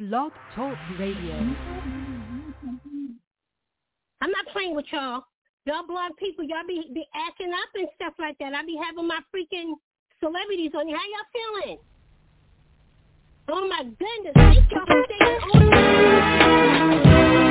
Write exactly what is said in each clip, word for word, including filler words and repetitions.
Blog Talk Radio. I'm not playing with y'all. Y'all blog people, y'all be, be acting up and stuff like that. I be having my freaking celebrities on you. How y'all feeling? Oh my goodness. Thank y'all for staying on.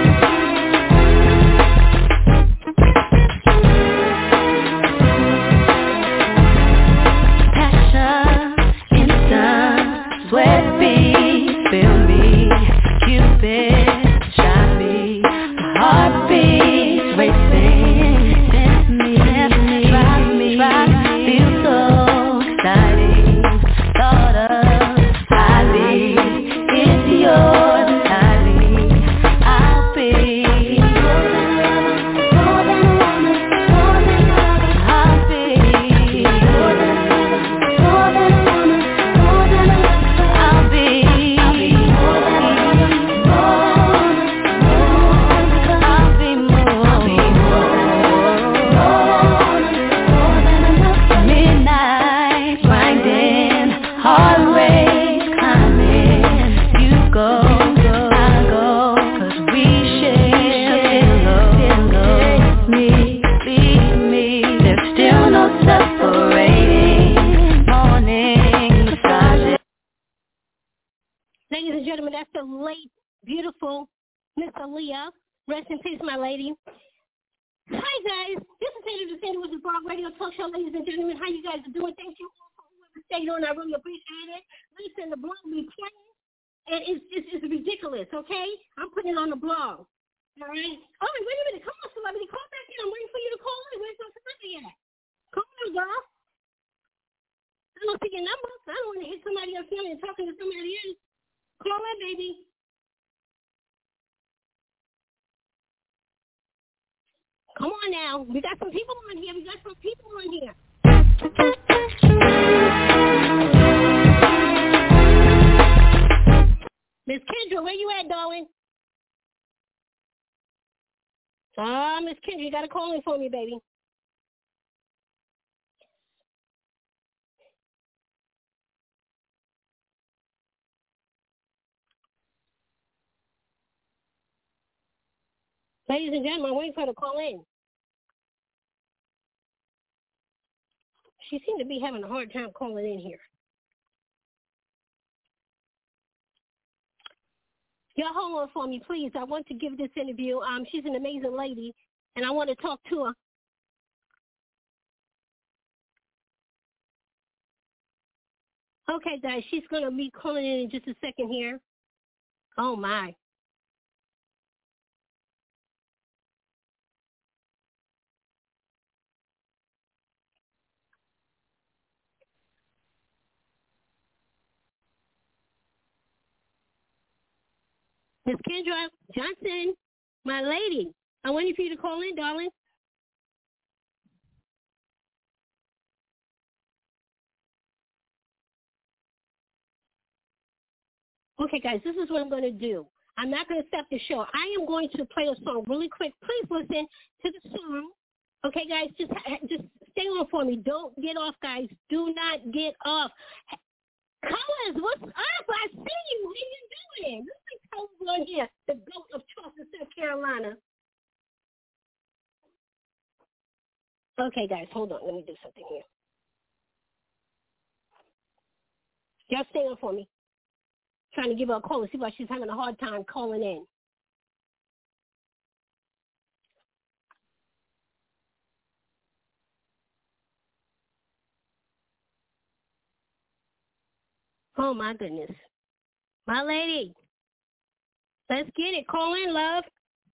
Sweat beats, feel me, Cupid, shine me, heartbeats racing, dance me, drive me, feel so exciting, thought of highly, it's yours entirely, I'll be more than a lover, more than a woman, more than a lover, I'll be more than a lover, more than a woman, more than a lover. I'll be, I'll be more than a lover, more, more, I'll be more, I'll be more, more, more than enough. Midnight grinding, heart rate climbing. You go, I go, 'cause we share pillow. Me, leave me. There's still no separating. Morning massages. Ladies and gentlemen, that's the late, beautiful Miss Aaliyah. Rest in peace, my lady. Hi, guys. This is Taylor DeSantis with the Blog Radio Talk Show. Ladies and gentlemen, how you guys are doing? Thank you all for whoever stayed on. I really appreciate it. Listen, the blog be playing, and it's, it's, it's ridiculous, okay? I'm putting it on the blog. All right? Oh, wait, wait a minute. Come on, celebrity. Call back in. I'm waiting for you to call in. Where's my celebrity at? Come on, y'all. I don't see your number. I don't want to hit somebody else here and talking to somebody else. Call in, baby. Come on now. We got some people on here. We got some people on here. Miss Kendra, where you at, darling? Ah, Miss Kendra, you got to call in for me, baby. Ladies and gentlemen, I'm waiting for her to call in. She seemed to be having a hard time calling in here. Y'all hold on for me, please. I want to give this interview. Um, she's an amazing lady, and I want to talk to her. Okay, guys, she's going to be calling in in just a second here. Oh, my. Miss Kendra Johnson, my lady, I'm waiting for you to call in, darling. Okay, guys, this is what I'm going to do. I'm not going to stop the show. I am going to play a song really quick. Please listen to the song. Okay, guys, just just stay on for me. Don't get off, guys. Do not get off. Collins, what's up? I see you. What are you doing? This is Collins on here, the goat of Charleston, South Carolina. Okay, guys, hold on. Let me do something here. Y'all stay on for me. Trying to give her a call and see why she's having a hard time calling in. Oh, my goodness. My lady. Let's get it. Call in, love.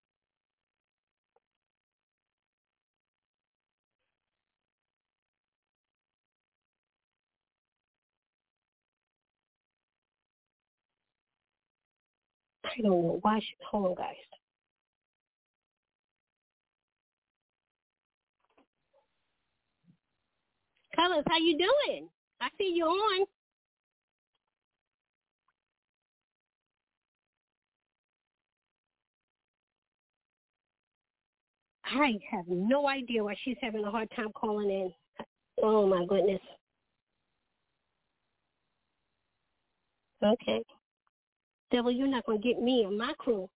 I don't know why she... Hold on, guys. Colors, how you doing? I see you on. I have no idea why she's having a hard time calling in. Oh, my goodness. Okay. Devil, you're not going to get me and my crew.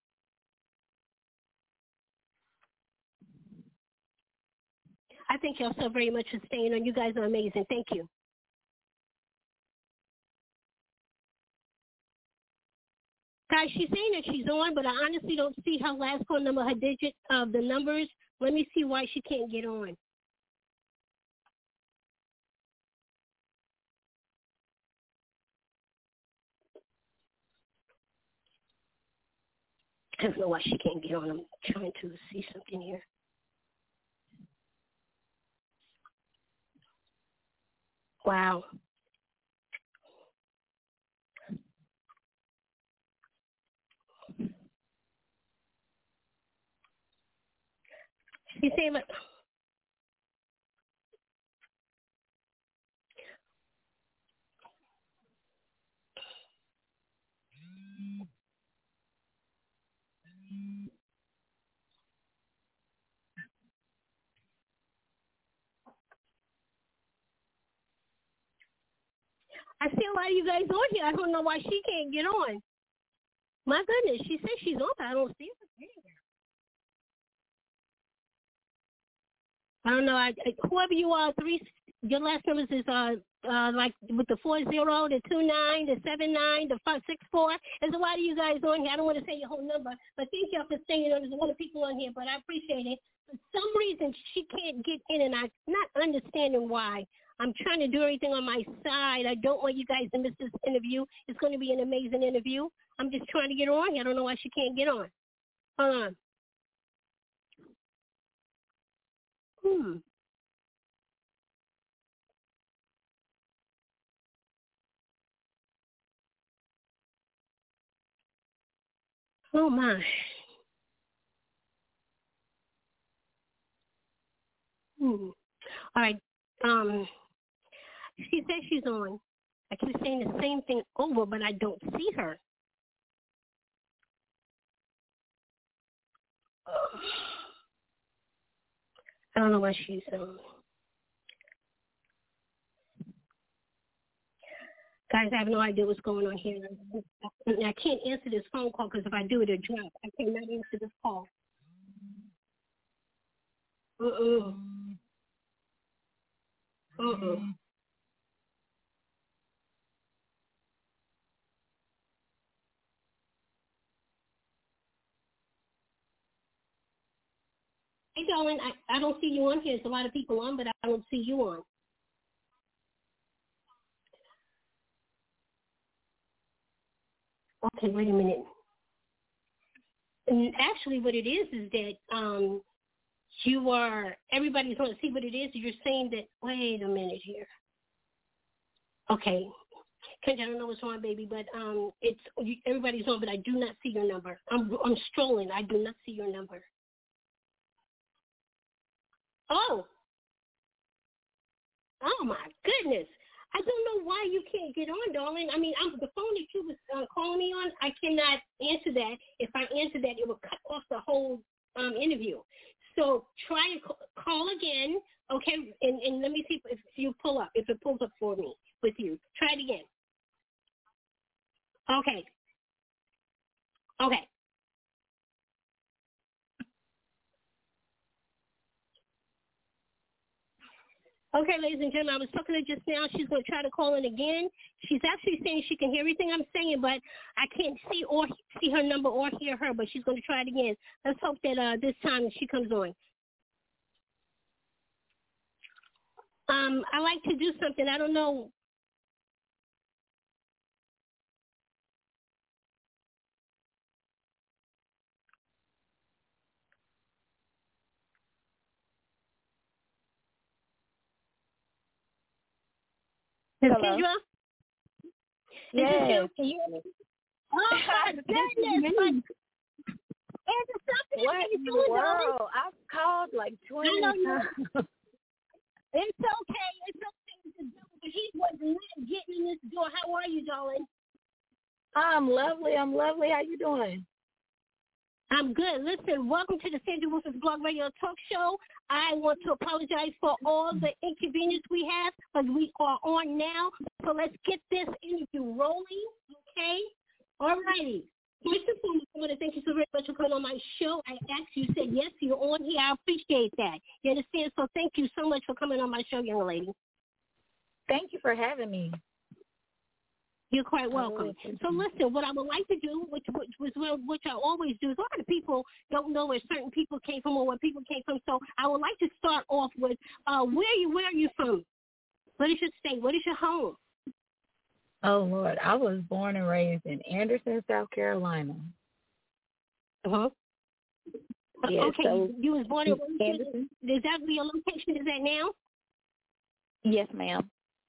I thank y'all so very much for staying on. You guys are amazing. Thank you. Guys, she's saying that she's on, but I honestly don't see her last phone number, her digit of the numbers. Let me see why she can't get on. I don't know why she can't get on. I'm trying to see something here. Wow. She's saying, like, I see a lot of you guys on here. I don't know why she can't get on. My goodness, she says she's on, but I don't see her. I don't know. I, I, whoever you are, three, your last numbers is uh, uh, like with the four zero, the two nine, the seven nine, the five six four. There's a lot of you guys on here. I don't want to say your whole number, but thank y'all for staying on. There's a lot of people on here, but I appreciate it. For some reason, she can't get in, and I'm not understanding why. I'm trying to do everything on my side. I don't want you guys to miss this interview. It's going to be an amazing interview. I'm just trying to get her on here. I don't know why she can't get on. Hold on. Hmm. Oh, my. Hmm. All right. Um, she says she's on. I keep saying the same thing over, but I don't see her. Uh, I don't know why she's um. Guys, I have no idea what's going on here. I can't answer this phone call because if I do, it'll drop. I cannot answer this call. Uh-uh. Uh-uh. Hey, darling, I, I don't see you on here. There's a lot of people on, but I don't see you on. Okay, wait a minute. And actually, what it is is that um, you are, everybody's going to see what it is. You're saying that, wait a minute here. Okay. Kenji, I don't know what's wrong, baby, but um, it's everybody's on, but I do not see your number. I'm I'm strolling. I do not see your number. Oh. Oh, my goodness. I don't know why you can't get on, darling. I mean, I'm, the phone that you was uh, calling me on, I cannot answer that. If I answer that, it will cut off the whole um, interview. So try and call, call again, okay? And, and let me see if, if you pull up, if it pulls up for me with you. Try it again. Okay. Okay. Okay, ladies and gentlemen, I was talking to her just now. She's going to try to call in again. She's actually saying she can hear everything I'm saying, but I can't see or see her number or hear her, but she's going to try it again. Let's hope that uh, this time she comes on. Um, I like to do something. I don't know. Hello? Kendra? Yes. Oh, my goodness. Like, is it something what in the world? I've called like twenty times. It's okay. It's okay. He was not getting in this door. How are you, darling? I'm lovely. I'm lovely. How you doing? I'm good. Listen, welcome to the Sandra Wilson's Blog Radio Talk Show. I want to apologize for all the inconvenience we have, but we are on now. So let's get this interview rolling, okay? All righty. First and foremost, I want to thank you so very much for coming on my show. I asked you, said yes, you're on here. I appreciate that. You understand? So thank you so much for coming on my show, young lady. Thank you for having me. You're quite welcome. So listen, what I would like to do, which which, which, which I always do, is a lot of people don't know where certain people came from or where people came from. So I would like to start off with uh, where are you where are you from? What is your state? What is your home? Oh, Lord, I was born and raised in Anderson, South Carolina. Uh-huh. Yeah, okay, so you was born in Anderson. Is that where your location is at now? Yes, ma'am.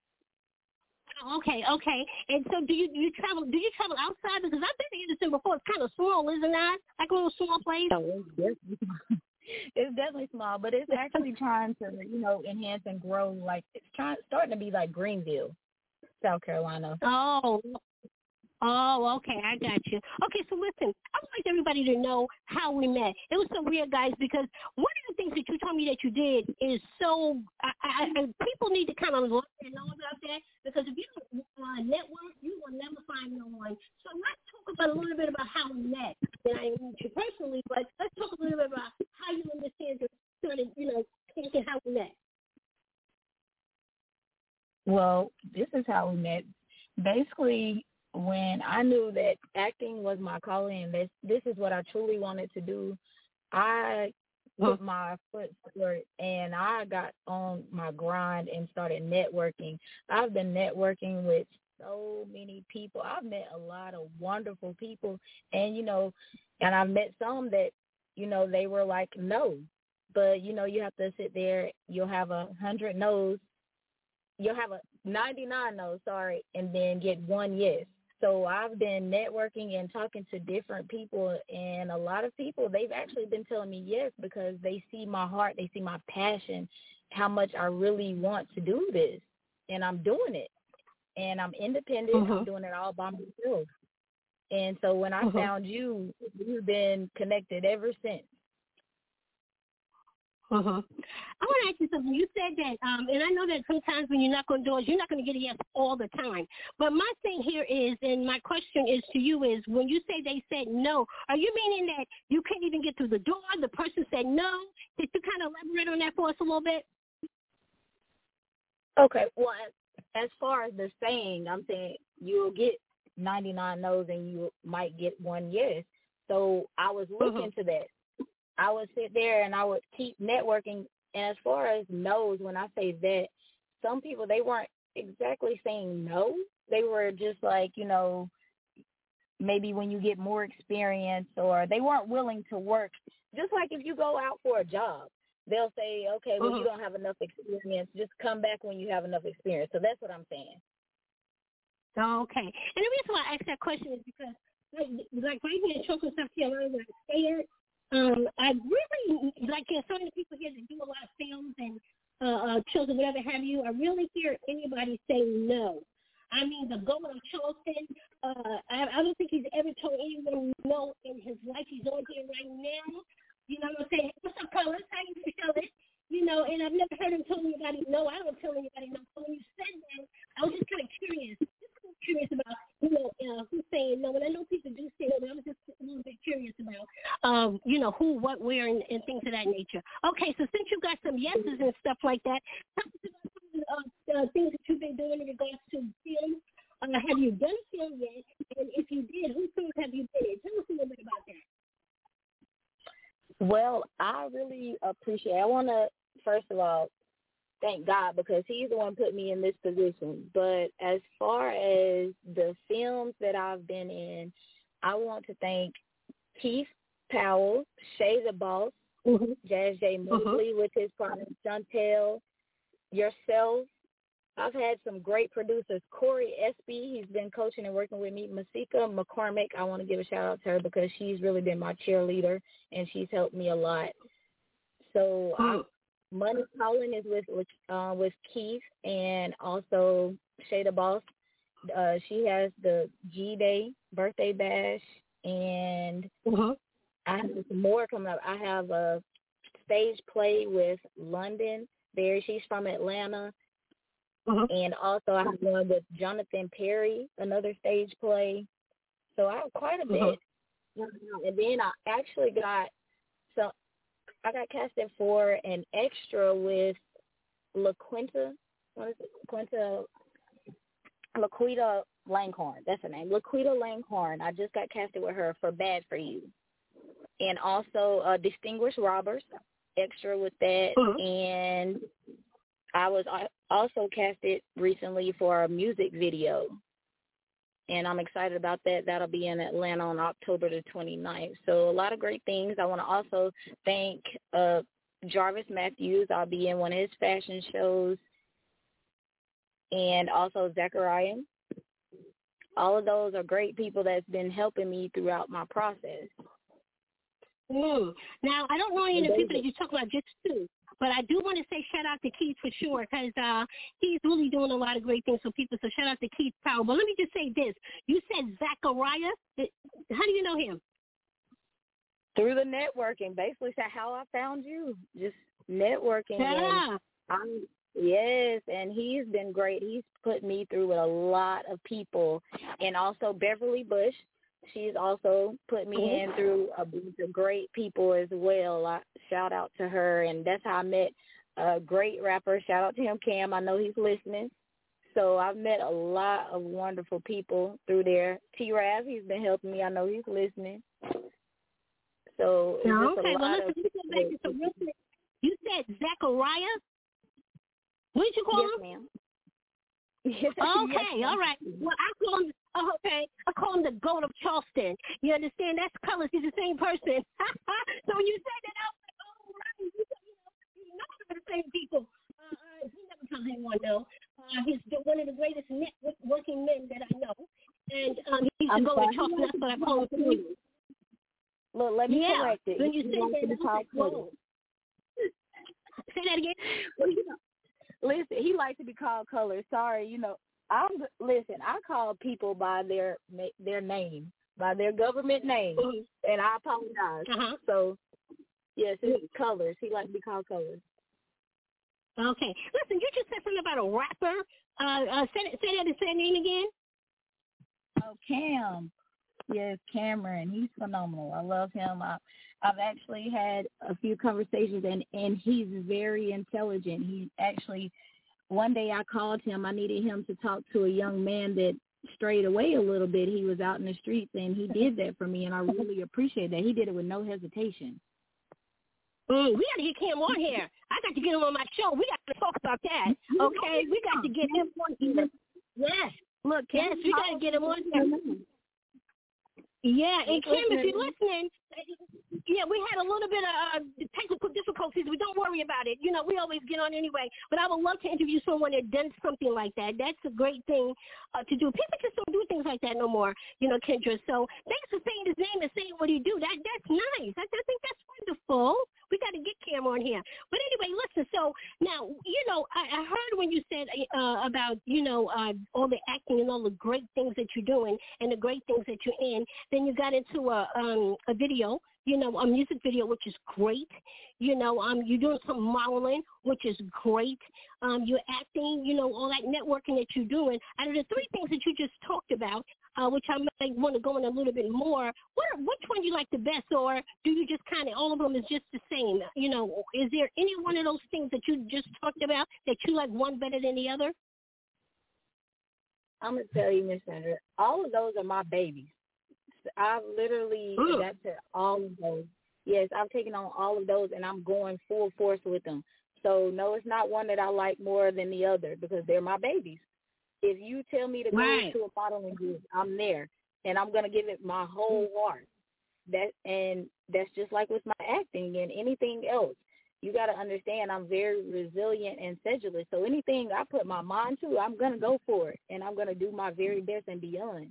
Okay, okay. And so do you do you travel do you travel outside? Because I've been to Anderson before. It's kind of small, isn't it? Like a little small place? Oh, it's definitely small. It's definitely small, but it's actually trying to, you know, enhance and grow. Like, it's trying starting to be like Greenville, South Carolina. Oh, oh, okay, I got you. Okay, so listen, I would like everybody to know how we met. It was so weird, guys, because one of the things that you told me that you did is so, I, I, I, people need to kind of look and know about that, because if you don't uh, network, you will never find no one. So let's talk about a little bit about how we met. And I meet you personally, but let's talk a little bit about how you understand the sort of, you know, thinking how we met. Well, this is how we met. Basically, when I knew that acting was my calling and this, this is what I truly wanted to do, I put my foot forward and I got on my grind and started networking. I've been networking with so many people. I've met a lot of wonderful people, and, you know, and I've met some that, you know, they were like, no. But, you know, you have to sit there. You'll have a hundred no's. You'll have a ninety-nine no's, sorry, and then get one yes. So I've been networking and talking to different people, and a lot of people, they've actually been telling me yes because they see my heart, they see my passion, how much I really want to do this, and I'm doing it. And I'm independent. Mm-hmm. I'm doing it all by myself. And so when I mm-hmm. found you, you've been connected ever since. Uh-huh. I want to ask you something. You said that, um, and I know that sometimes when you knock on doors, you're not going to get a yes all the time. But my thing here is, and my question is to you is, when you say they said no, are you meaning that you couldn't even get through the door? The person said no? Did you kind of elaborate on that for us a little bit? Okay. Well, as far as the saying, I'm saying you'll get ninety-nine no's and you might get one yes. So I was looking uh-huh. to that. I would sit there and I would keep networking. And as far as no's, when I say that, some people, they weren't exactly saying no. They were just like, you know, maybe when you get more experience, or they weren't willing to work. Just like if you go out for a job, they'll say, okay, well, uh-huh. you don't have enough experience. Just come back when you have enough experience. So that's what I'm saying. Okay. And the reason why I asked that question is because, like, like right here in Chocolate, South Carolina, where I stay at, Um, I really, like, you know, so many people here that do a lot of films and uh, uh, shows or whatever have you, I really hear anybody say no. I mean, the Gold of Charleston, uh, I, I don't think he's ever told anyone no in his life. He's on here right now. You know what I'm saying? What's up, Carlos? How you feeling? You know, and I've never heard him tell anybody no. I don't tell anybody no. So when you said that, I was just kind of curious. Just kind of curious about, you know, uh, who's saying no. And I know people do say no, but I was just a little bit curious about, um, you know, who, what, where, and, and things of that nature. Okay, so since you got some yeses and stuff like that, tell us about some of the uh, uh, things that you've been doing in regards to film. Uh, have you done film yet? And if you did, whose films have you been in? Tell us a little bit about that. Well, I really appreciate it. I want to, first of all, thank God, because he's the one put me in this position. But as far as the films that I've been in, I want to thank Keith Powell, Shay the Boss, mm-hmm. Jazz J. Mosley mm-hmm. with his partner Chantel, yourself. I've had some great producers. Corey Espy, he's been coaching and working with me. Masika McCormick, I want to give a shout-out to her because she's really been my cheerleader, and she's helped me a lot. So mm. I, Money Calling is with with, uh, with Keith, and also Shay the Boss. Uh, she has the G-Day birthday bash, and mm-hmm. I have some more coming up. I have a stage play with London. There, she's from Atlanta. Uh-huh. And also I have one with Jonathan Perry, another stage play. So I have quite a bit. Uh-huh. And then I actually got so I got casted for an extra with LaQuinta. What is it? LaQuinta LaQuita Langhorne. That's her name. LaQuita Langhorne. I just got casted with her for Bad for You. And also uh, Distinguished Robbers, extra with that. Uh-huh. And I was also casted recently for a music video. And I'm excited about that. That'll be in Atlanta on October the twenty-ninth. So a lot of great things. I want to also thank uh, Jarvis Matthews. I'll be in one of his fashion shows. And also Zachariah. All of those are great people that's been helping me throughout my process. Mm. Now, I don't know any of the people that you talk about just two, but I do want to say shout out to Keith for sure because uh, he's really doing a lot of great things for people. So shout out to Keith Powell. But let me just say this. You said Zachariah. How do you know him? Through the networking. Basically, that's how I found you. Just networking. Yeah. I'm, yes, and he's been great. He's put me through with a lot of people. And also Beverly Bush. She's also put me mm-hmm. in through a bunch of great people as well. I shout out to her, and that's how I met a great rapper. Shout out to him, Cam. I know he's listening. So I've met a lot of wonderful people through there. T-Rav, he's been helping me. I know he's listening. So it's no, just okay, a well, lot listen, of you said, back to some real quick. You said Zachariah? What did you call yes, him? Ma'am. Okay, yes, all right. Well, I call him, oh, okay, I call him the goat of Charleston. You understand? That's colors. He's the same person. So when you say that, I was like, oh, right. You know, you know they're the same people. Uh, uh, he never tells anyone, no. Uh, he's the, one of the greatest networking men that I know. And um, he's the goat of Charleston. That's what I call him. Look, let me yeah. correct it. When you say that, I was like, whoa. Say that again. Well, you know, listen, he likes to be called Colors. Sorry, you know. I'm listen. I call people by their their name, by their government name, mm-hmm. and I apologize. Uh-huh. So, yes, it's Colors. He likes to be called Colors. Okay. Listen, you just said something about a rapper. Uh, uh say say that say that name again. Oh, Cam. Yes, Cameron. He's phenomenal. I love him. I, I've actually had a few conversations, and, and he's very intelligent. He actually, one day I called him. I needed him to talk to a young man that strayed away a little bit. He was out in the streets, and he did that for me, and I really appreciate that. He did it with no hesitation. Mm, we got to get Cam on here. I got to get him on my show. We got to talk about that. Okay, we got to get him on here. Yes. Look, Cam, yes, we got to get him on here. Yeah, and Kim, if you're listening, yeah, we had a little bit of uh, technical difficulties, but don't worry about it. You know, we always get on anyway. But I would love to interview someone that done something like that. That's a great thing uh, to do. People just don't do things like that no more, you know, Kendra. So thanks for saying his name and saying what he do. That That's nice. I, I think that's wonderful. We got to get Cam on here. But anyway, listen, so now, you know, I, I heard when you said uh, about, you know, uh, all the acting and all the great things that you're doing and the great things that you're in. Then you got into a um, a video, you know, a music video, which is great. You know, um, you're doing some modeling, which is great. Um, you're acting, you know, all that networking that you're doing. Out of the three things that you just talked about, uh, which I might want to go in a little bit more, what, which one you like the best, or do you just kind of, all of them is just the same? You know, is there any one of those things that you just talked about that you like one better than the other? I'm going to tell you, Miss Sandra, all of those are my babies. I've literally mm. got to all of those. Yes, I've taken on all of those, and I'm going full force with them. So, no, it's not one that I like more than the other because they're my babies. If you tell me to go right. to a modeling group, I'm there, and I'm going to give it my whole heart. That And that's just like with my acting and anything else. You got to understand I'm very resilient and sedulous. So anything I put my mind to, I'm going to go for it, and I'm going to do my very best and beyond.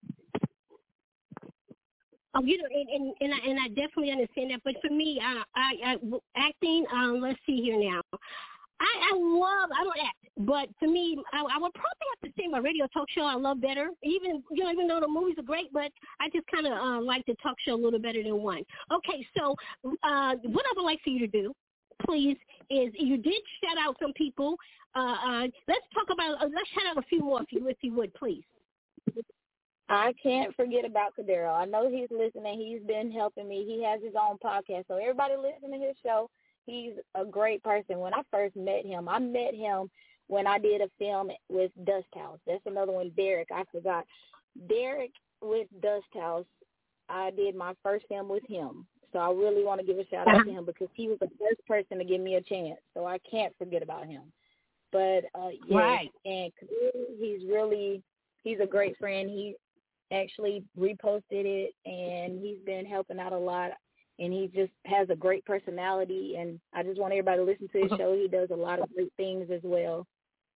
Oh, you know, and, and, and, I, and I definitely understand that. But for me, I, I, I acting, um, let's see here now. I, I love, I don't act, but for me, I, I would probably have to say my radio talk show I love better. Even, you know, even though the movies are great, but I just kind of uh, like the talk show a little better than one. Okay, so uh, what I would like for you to do, please, is you did shout out some people. Uh, uh, let's talk about, uh, let's shout out a few more if you, if you would, please. I can't forget about Cadero. I know he's listening. He's been helping me. He has his own podcast. So everybody listen to his show. He's a great person. When I first met him, I met him when I did a film with Dust House. That's another one, Derek. I forgot. Derek with Dust House, I did my first film with him. So I really want to give a shout out to him because he was the first person to give me a chance. So I can't forget about him. But, uh, yeah, right. and he's really, he's a great friend. He actually reposted it, and he's been helping out a lot, and he just has a great personality, and I just want everybody to listen to his show. He does a lot of great things as well.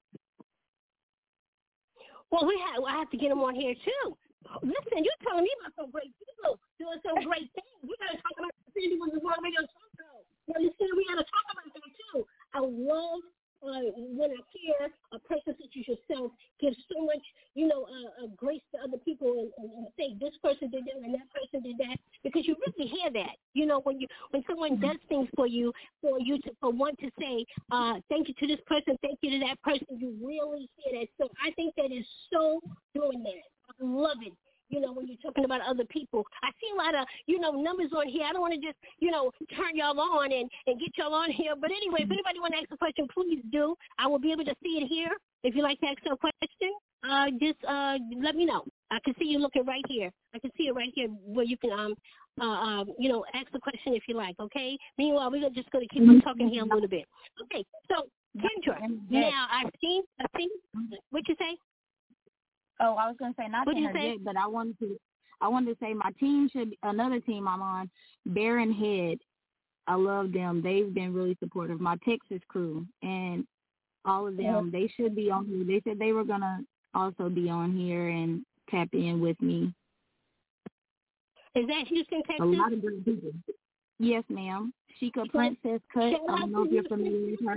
Well, we have, I have to get him on here, too. Listen, you're telling me about some great people doing some great things. We got to talk about the Sandy with the Blog Radio Show. You understand? We got to talk about that, too. I love Uh, when I hear a person such as yourself give so much, you know, uh, uh, grace to other people and, and, and say this person did that and that person did that, because you really hear that, you know, when you when someone does things for you, for you to for one to say uh, thank you to this person, thank you to that person, you really hear that. So I think that is so doing that. I love it. You know, when you're talking about other people. I see a lot of, you know, numbers on here. I don't want to just, you know, turn y'all on and, and get y'all on here. But anyway, if anybody want to ask a question, please do. I will be able to see it here. If you like to ask a question, uh, just uh, let me know. I can see you looking right here. I can see it right here where you can, um, uh, um, you know, ask the question if you like, okay? Meanwhile, we're just going to keep on talking here a little bit. Okay, so, Kendra, now I've seen, I've seen, what you say? Oh, I was going to say not to interject, but I wanted to. I wanted to say my team should. Another team I'm on, Baron Head. I love them. They've been really supportive. My Texas crew and all of them. They should be on here. They said they were gonna also be on here and tap in with me. Is that Houston, Texas? A lot of great people. Yes, ma'am. Sheikah Princess Cut. I don't know if you're familiar with her.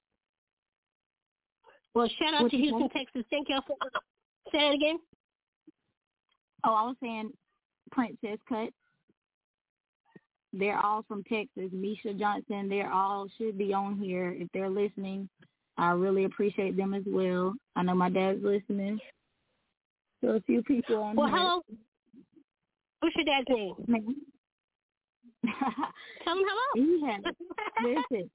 Well, shout out to Houston, Texas. Thank y'all for. Say that again. Oh, I was saying Princess Cut. They're all from Texas. Misha Johnson, they're all should be on here if they're listening. I really appreciate them as well. I know my dad's listening. So a few people on well, here. Well, hello. What's your dad's name? Tell him hello. Yeah. Listen.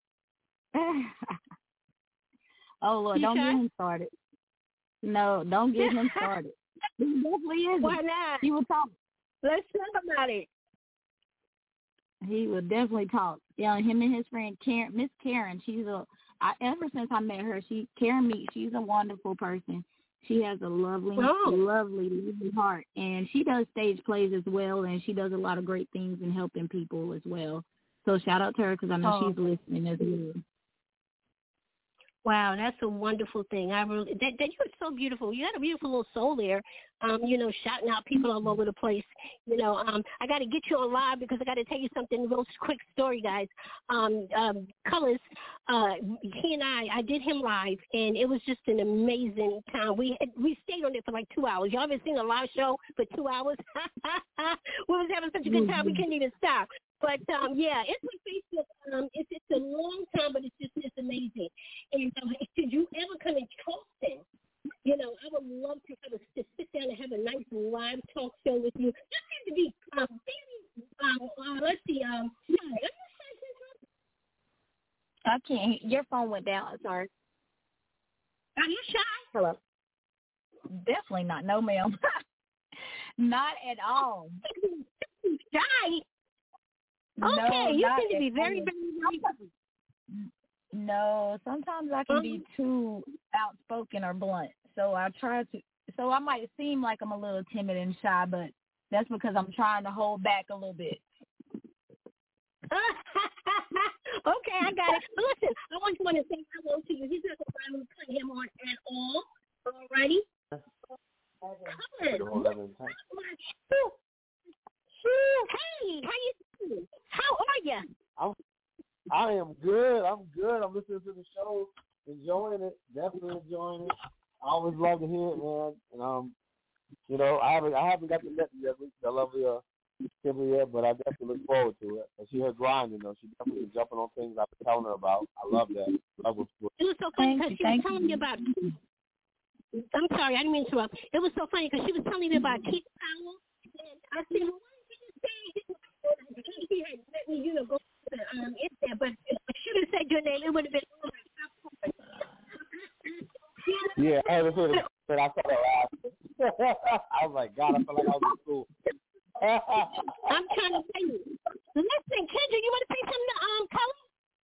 Oh, Lord, you don't sure? get him started. No, don't get him started. He definitely isn't. Why not? He will talk. Let's talk about it. He will definitely talk. Yeah, him and his friend Karen, Miss Karen. She's a. I, ever since I met her, she Karen Meek. She's a wonderful person. She has a lovely, oh. lovely, lovely heart, and she does stage plays as well, and she does a lot of great things in helping people as well. So shout out to her because I know oh. she's listening as well. Wow, that's a wonderful thing. I really that, that you're so beautiful. You got a beautiful little soul there. Um, you know, shouting out people all over the place. You know, um, I got to get you on live because I got to tell you something. Real quick story, guys. Um, um, Colors, uh, he and I, I did him live, and it was just an amazing time. We had, we stayed on it for like two hours. Y'all ever seen a live show for two hours? We was having such a good time we couldn't even stop. But um, yeah, it's with Facebook. Um, it's it's a long time, but it's just it's amazing. And um, should you ever come in Charleston, you know, I would love to have a to sit down and have a nice live talk show with you. Just seem to be um, maybe um, uh, let's see um. Yeah, I can't. Your phone went down. Sorry. Are you shy? Hello. Definitely not. No, ma'am. Not at all. Shy. Okay, no, you seem to be very, very, very. No, sometimes I can um, be too outspoken or blunt. So I try to. So I might seem like I'm a little timid and shy, but that's because I'm trying to hold back a little bit. Okay, I got it. But listen, I want you to say hello to you. He's not going to put him on at all. Alrighty. Hey, how you doing? How are you? I'm, I am good. I'm good. I'm listening to the show, enjoying it. Definitely enjoying it. I always love to hear it, man. And um, you know, I haven't I haven't got to meet yet, the lovely uh, Kimberly yet, but I definitely look forward to it. And she her grinding though. She definitely been jumping on things I've been telling her about. I love that. Love what's good. It was so funny because she was telling me about I'm sorry, I didn't mean to interrupt. It was so funny because she was telling me about Keith Powell, and I said, well, why did you say he had let me, you know, go to the um, in there? But if I should have said your name, it would have been. Yeah, I had to say that. I saw that last. I was like, God, I felt like I was in school. I'm trying to tell you. Listen, Kendra, you want to say something to um, Kelly?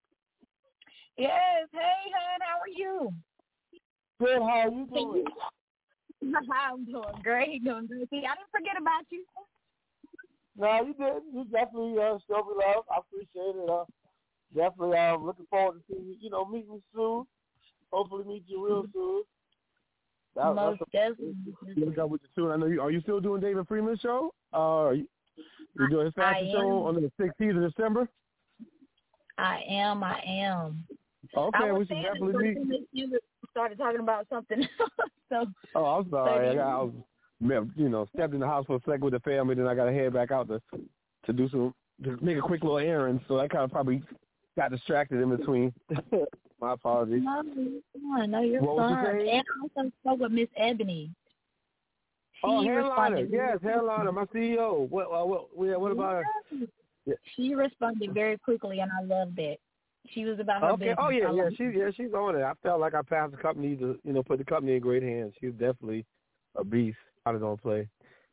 Yes. Hey, hon, how are you? Good. How are you doing? I'm doing great. Doing great. See, I didn't forget about you. No, you didn't. You definitely uh, show me love. I appreciate it. Uh, definitely uh, looking forward to seeing you, you know, meet you soon. Hopefully meet you real soon. That, Most that's definitely. Look up with you soon. I know you. Are you still doing David Freeman's show? Uh, are you, you're doing his fashion show on the sixteenth of December? I am. I am. Okay, I was we should saying definitely meet. You started talking about something else. so. Oh, I'm sorry. I, got, I was, you know, stepped in the house for a second with the family, then I got to head back out to to do some, to make a quick little errand. So I kind of probably got distracted in between. My apologies. No, you're fine. No, you're what fine. Was you saying? And I also spoke with Miss Ebony. She oh, Hairliner. responded. Yes, Hairliner, my C E O. What, uh, what, what about her? Yeah. She responded very quickly, and I loved it. She was about her okay. business. Oh yeah, yeah. She yeah, she's on it. I felt like I passed the company to, you know, put the company in great hands. She's definitely a beast. I don't play.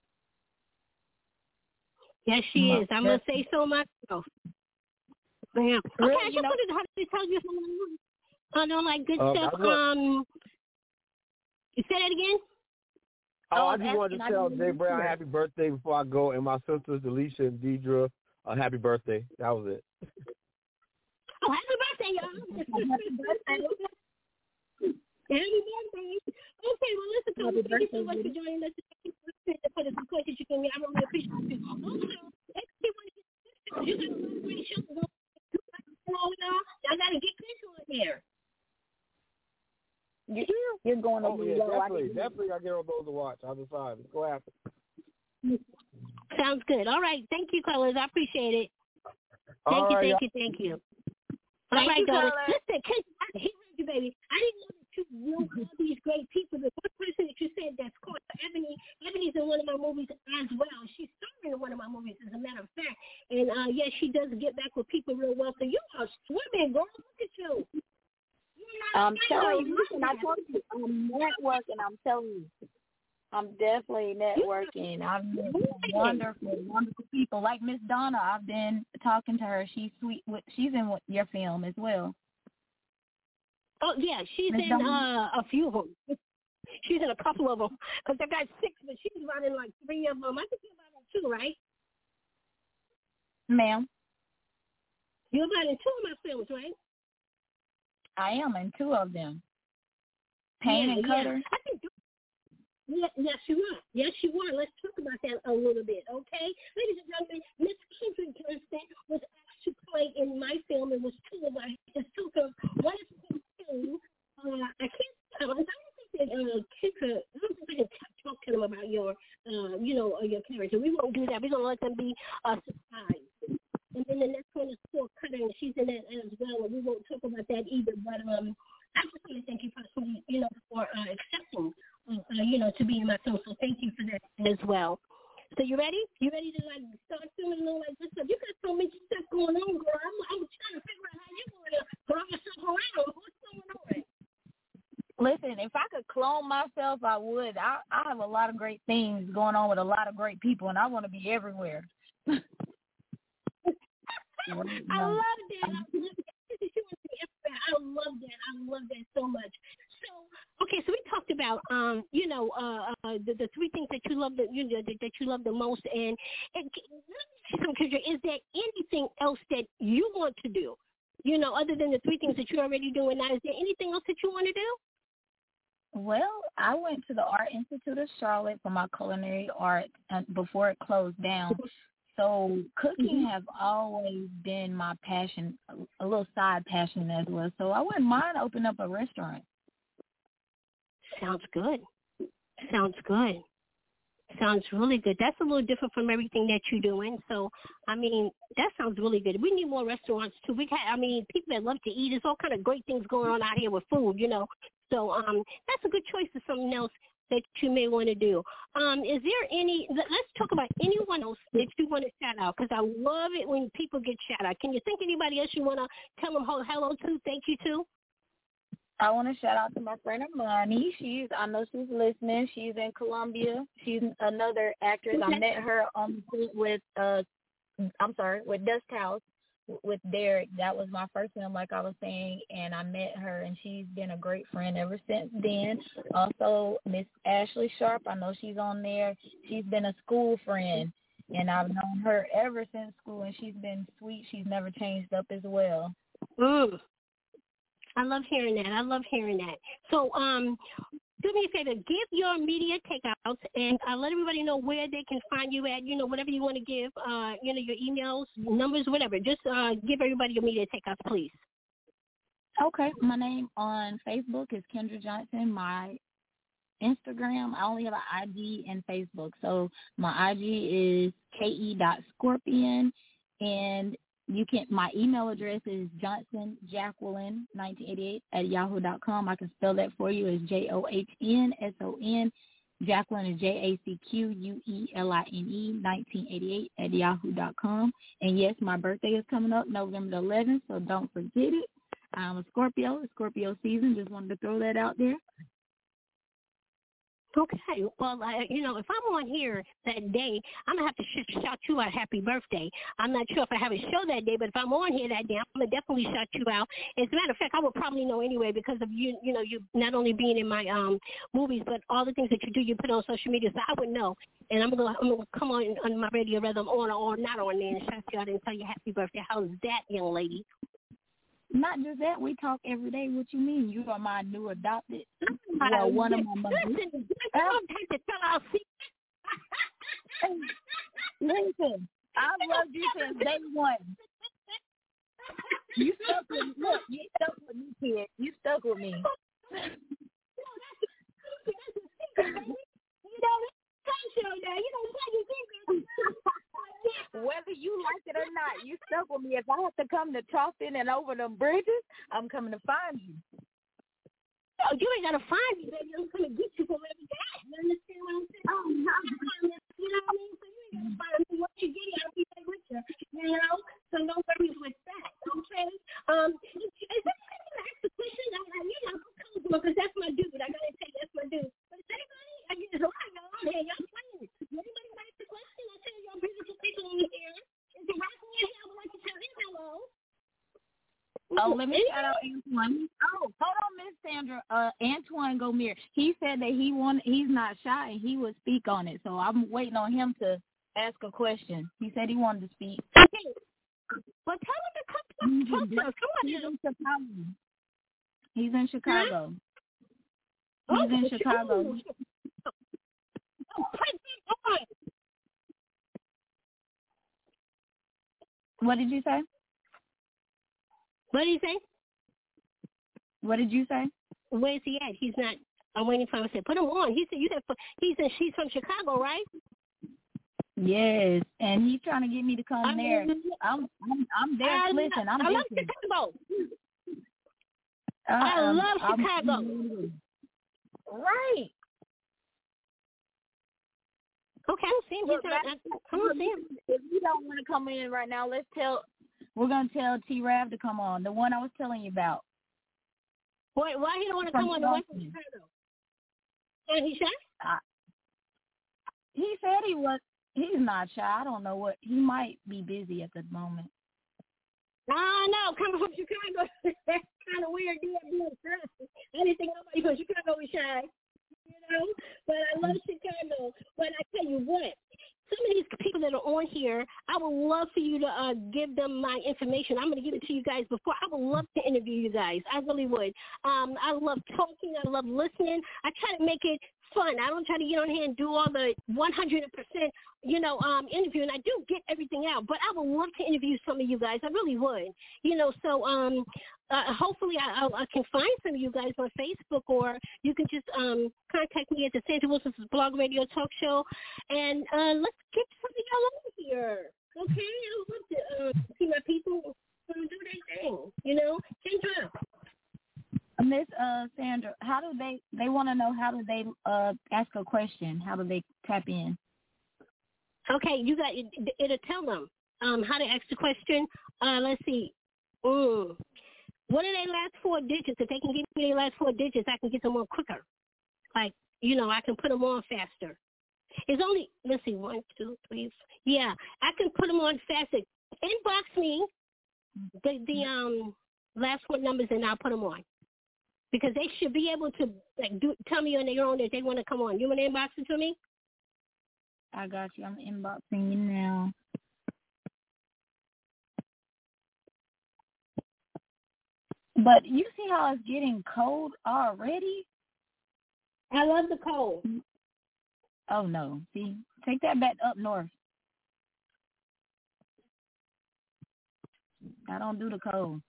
Yes, she is. I'm gonna say so myself. Yeah. Okay, Really, I just you know, wanted to how to tell you something. I know, like good uh, stuff. Um, you say that again? Oh, Oh, I just wanted to tell Jay Brown it. happy birthday before I go, and my sisters Delisha and Deidre, uh, happy birthday. That was it. Oh, happy birthday, y'all. Happy birthday. Happy birthday. Okay, well, listen, Tony, thank you so much for joining us. Thank you for the support that you gave me. I really appreciate you. Also, let's see what you got a lot of great shows on. Y'all got to get Chris on there. You're going to Oh, be yeah, low. definitely. Definitely I get on those to watch. I'll decide. Let's go after. Sounds good. All right. Thank you, colors. I appreciate it. Thank All you, right, thank you, thank you. Thank All right, you, daughters. Color. Listen, Kate, I heard you, baby. I didn't know that you knew all these great people. The one person that you said that's called Ebony, Ebony's in one of my movies as well. She's starring in one of my movies, as a matter of fact. And, uh, yes, she does get back with people real well. So you are swimming, girl. Look at you. I'm telling you, listen, I told you, I'm networking. I'm telling you. I'm definitely networking. I've met wonderful, wonderful people. Like Miss Donna, I've been talking to her. She's sweet. With, she's in your film as well. Oh, yeah, she's Miss in Donna? uh, a few of them. She's in a couple of them. Because I got six, but she's running like three of them. I think you're about in two, right? Ma'am? You're about in two of my films, right? I am in two of them. Pain yeah, and Cutter. Yeah. I think Yes, yes, you are. Yes, you are. Let's talk about that a little bit, okay? Ladies and gentlemen, Miss Kendra Johnston was asked to play in my film. It was two of my his two films. One is called Two. Uh, I can't. I don't think that uh, Kendra. I don't think I can talk to them about your, uh, you know, uh, your character. We won't do that. We're gonna let them be a uh, surprise. And then the next one is called Cutter, and she's in that as well. And we won't talk about that either. But um, I just want to thank you personally, you know, for uh, accepting. Uh, you know, to be in my film. So thank you for that as well. So you ready? You ready to like start filming all like this stuff? You got so much stuff going on, girl. I'm, I'm trying to figure out how you're going to throw yourself around. What's going on? Listen, if I could clone myself, I would. I, I have a lot of great things going on with a lot of great people, and I want to be everywhere. I love that. I love that. I love that. I love that so much. So, okay, so we talked about, um, you know, uh, uh, the, the three things that you love that you that, that you love the most, and, and is there anything else that you want to do? You know, other than the three things that you're already doing now, is there anything else that you want to do? Well, I went to the Art Institute of Charlotte for my culinary art uh, before it closed down. So cooking has always been my passion, a little side passion as well. So I wouldn't mind opening up a restaurant. Sounds good. Sounds good. Sounds really good. That's a little different from everything that you're doing. So, I mean, that sounds really good. We need more restaurants, too. We got, I mean, people that love to eat. There's all kind of great things going on out here with food, you know. So um, that's a good choice of something else that you may want to do. Um, is there any, let's talk about anyone else that you want to shout out, because I love it when people get shout out. Can you think anybody else you want to tell them hello to, thank you to? I want to shout out to my friend Amani. She's, I know she's listening. She's in Colombia. She's another actress. Okay. I met her on with, uh, I'm sorry, with Dust House. With Derek, that was my first film, like I was saying, and I met her, and she's been a great friend ever since then. Also, Miss Ashley Sharp, I know she's on there. She's been a school friend, and I've known her ever since school, and she's been sweet. She's never changed up as well. Mm. I love hearing that. I love hearing that. So, um, do me a favor, give your media takeouts, and uh, let everybody know where they can find you at, you know, whatever you want to give, uh, you know, your emails, numbers, whatever. Just uh, give everybody your media takeouts, please. Okay. My name on Facebook is Kendra Johnson. My Instagram, I only have an I G and Facebook. So my I G is ke dot scorpion, and you can. My email address is Johnson Jacqueline nineteen eighty-eight at yahoo dot com. I can spell that for you. It's J O H N S O N. Jacqueline is J A C Q U E L I N E nineteen eighty-eight at yahoo dot com. And yes, my birthday is coming up November the eleventh, so don't forget it. I'm a Scorpio. It's Scorpio season. Just wanted to throw that out there. Okay. Well, I, you know, if I'm on here that day, I'm going to have to sh- shout you out happy birthday. I'm not sure if I have a show that day, but if I'm on here that day, I'm going to definitely shout you out. As a matter of fact, I would probably know anyway because of you, you know, you not only being in my um movies, but all the things that you do, you put on social media, so I would know. And I'm going to I'm gonna come on on my radio, whether I'm on or not on there, and shout you out and tell you happy birthday. How's that, young lady? Not just that, we talk every day. What you mean? You are my new adopted, well, one of my mothers. Listen, don't take the tell our secret. Listen, I've loved you since day one. You stuck with me. Look, you stuck with me, kid. You stuck with me. Whether you like it or not, you stuck with me. If I have to come to Charleston and over them bridges, I'm coming to find you. Oh, you ain't gotta find me, baby. I'm gonna get you from every day. You understand what I'm saying? Oh, no. You know what I mean? So you ain't gotta find me. Once you get it, I'll be there with you. You know? So no worries with that. Okay? Um, is there anybody to ask the question? I, I, you know, I'm coming to because that's my dude. I gotta tell you, that's my dude. But is anybody? I get there's a lot of y'all on here. Y'all playing. Is anybody to ask the question? I tell y'all beautiful people on here. Is it right from here? I would like to tell them hello. Oh, let me shout out Antoine. Oh, hold on, Miss Sandra. Uh, Antoine Gomier. He said that he want, he's not shy and he would speak on it. So I'm waiting on him to ask a question. He said he wanted to speak. Okay. Well, tell him to come talk to us. Come on, he's in Chicago. He's in Chicago. Huh? He's in Chicago. Oh, oh, what did you say? What did he say? What did you say? Where is he at? He's not. I'm waiting for him to say, put him on. He said, you said, he's in, she's from Chicago, right? Yes, and he's trying to get me to come I'm, there. I'm, I'm, I'm there. I Listen, I'm I love there. Chicago. Uh, I um, love I'm, Chicago. Right. Okay, I don't see him. He's not, I don't see him. If you don't want to come in right now, let's tell. We're gonna tell T Rav to come on. The one I was telling you about. Why? Why he don't want to come on the one from Chicago? And he shy? Uh, he said he was. He's not shy. I don't know what. He might be busy at the moment. Ah, no, coming from Chicago, that's kind of weird. I didn't think nobody from Chicago was shy, you know. But I love Chicago. But I tell you what. Some of these people that are on here, I would love for you to uh, give them my information. I'm going to give it to you guys before. I would love to interview you guys. I really would. Um, I love talking. I love listening. I try to make it fun. I don't try to get on here and do all the one hundred percent, you know, um, interview. And I do get everything out. But I would love to interview some of you guys. I really would. You know, so um, uh, hopefully I, I, I can find some of you guys on Facebook, or you can just um, contact me at the Sandra Wilson's Blog Radio Talk Show. And uh, let's get some of y'all over here. Okay? I would love to uh, see my people uh, do their thing. You know? Sandra. Miss uh, Sandra, Sandra, how do they, they want to know how do they uh, ask a question? How do they tap in? Okay, you got it, it'll tell them um, how to ask the question. Uh, let's see. Mm. What are their last four digits? If they can give me their last four digits, I can get them on quicker. Like, you know, I can put them on faster. It's only, let's see, one, two, three, four. Yeah, I can put them on faster. Inbox me the, the um last four numbers and I'll put them on. Because they should be able to like do tell me on their own that they want to come on. You want to inbox it to me? I got you. I'm inboxing you now. But you see how it's getting cold already? I love the cold. Oh, no. See, take that back up north. I don't do the cold.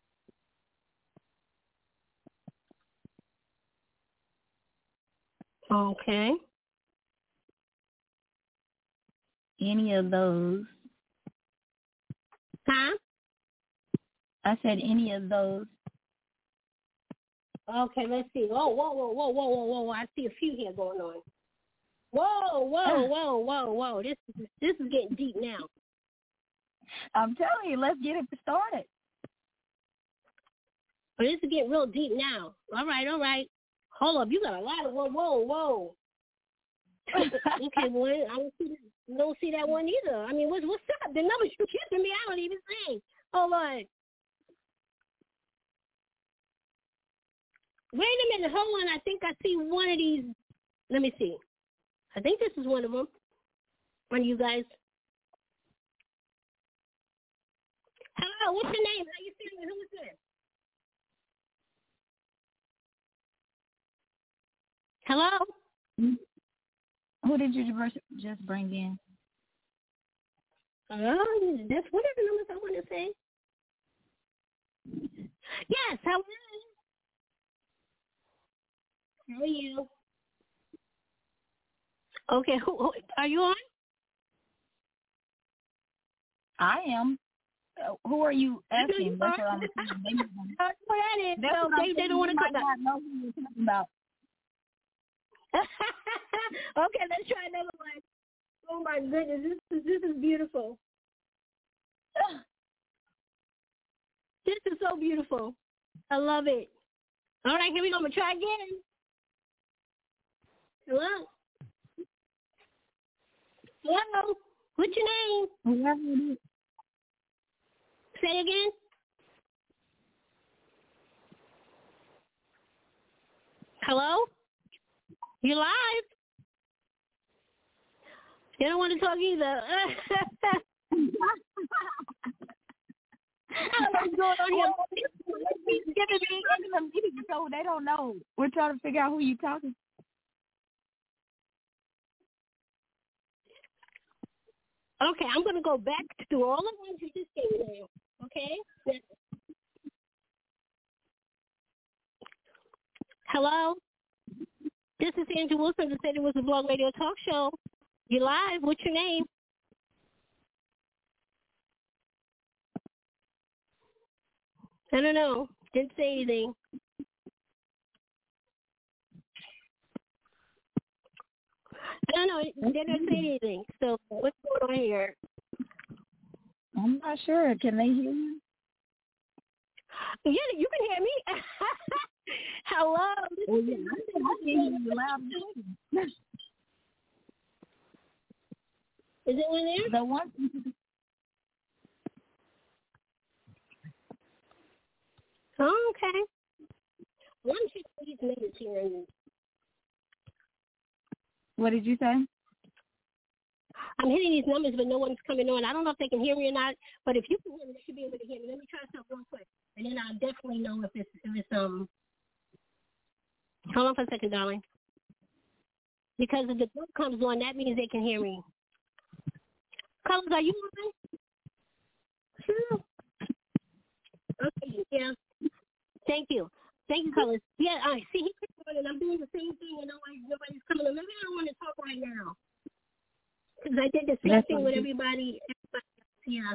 Okay. Any of those. Huh? I said any of those. Okay, let's see. Oh, whoa, whoa, whoa, whoa, whoa, whoa. I see a few here going on. Whoa, whoa, whoa, whoa, whoa. This, this is getting deep now. I'm telling you, let's get it started. But this is getting real deep now. All right, all right. Hold up. You got a lot of, whoa, whoa, whoa. Okay, one. I don't see, that, don't see that one either. I mean, what's, what's up? The numbers you're giving me, I don't even see. Hold on. Wait a minute. Hold on. I think I see one of these. Let me see. I think this is one of them. One of you guys. Hello. What's your name? How you feeling? Who is this? Hello? Who did you just bring in? Oh, that's what are the numbers I want to say? Yes, how are you? How are you? Okay, who, who are you on? I am. Uh, who are you asking? That's what I'm saying. They, that's what that is. That's no, what they, they don't want to might not know who you're talking about. Okay, let's try another one. Oh my goodness, this is this is beautiful. This is so beautiful. I love it. All right, here we go. I'm gonna try again. Hello. Hello. What's your name? Say again. Hello. You live? You don't want to talk either. I don't know what's going on here. So they don't know. We're trying to figure out who you're talking. Okay, I'm going to go back through all the ones you just gave me. Okay? Hello? This is Andrew Wilson. The Said It Was a Blog Radio Talk Show. You live. What's your name? I don't know. Didn't say anything. I don't know. They didn't say anything. So what's going on here? I'm not sure. Can they hear you? Yeah, you can hear me. Hello. Oh, yeah. I can hear you loud. Is it one there? The one. Oh, okay. One should these minutes here. What did you say? I'm hitting these numbers, but no one's coming on. I don't know if they can hear me or not, but if you can hear me, they should be able to hear me. Let me try something real quick, and then I'll definitely know if it's, if it's um. Hold on for a second, darling. Because if the group comes on, that means they can hear me. Colors, are you on? Sure. Okay, yeah. Thank you. Thank you, Colors. Yeah, all right. See, he keeps on, and I'm doing the same thing, and nobody, nobody's coming on. Maybe I don't want to talk right now. Because I did the same That's thing with everybody, everybody else, yeah.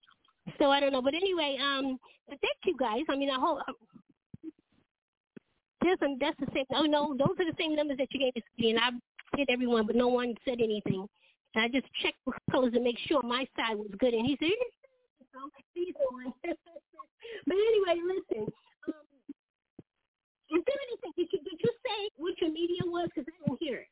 So I don't know. But anyway, um, thank you guys. I mean, I hope. There's some, that's the same. Oh no, those are the same numbers that you gave me, and I hit everyone, but no one said anything. And I just checked the colors to make sure my side was good, and he said, "He's the one." But anyway, listen. Um, is there anything? Did you, did you say what your media was? Because I didn't hear it.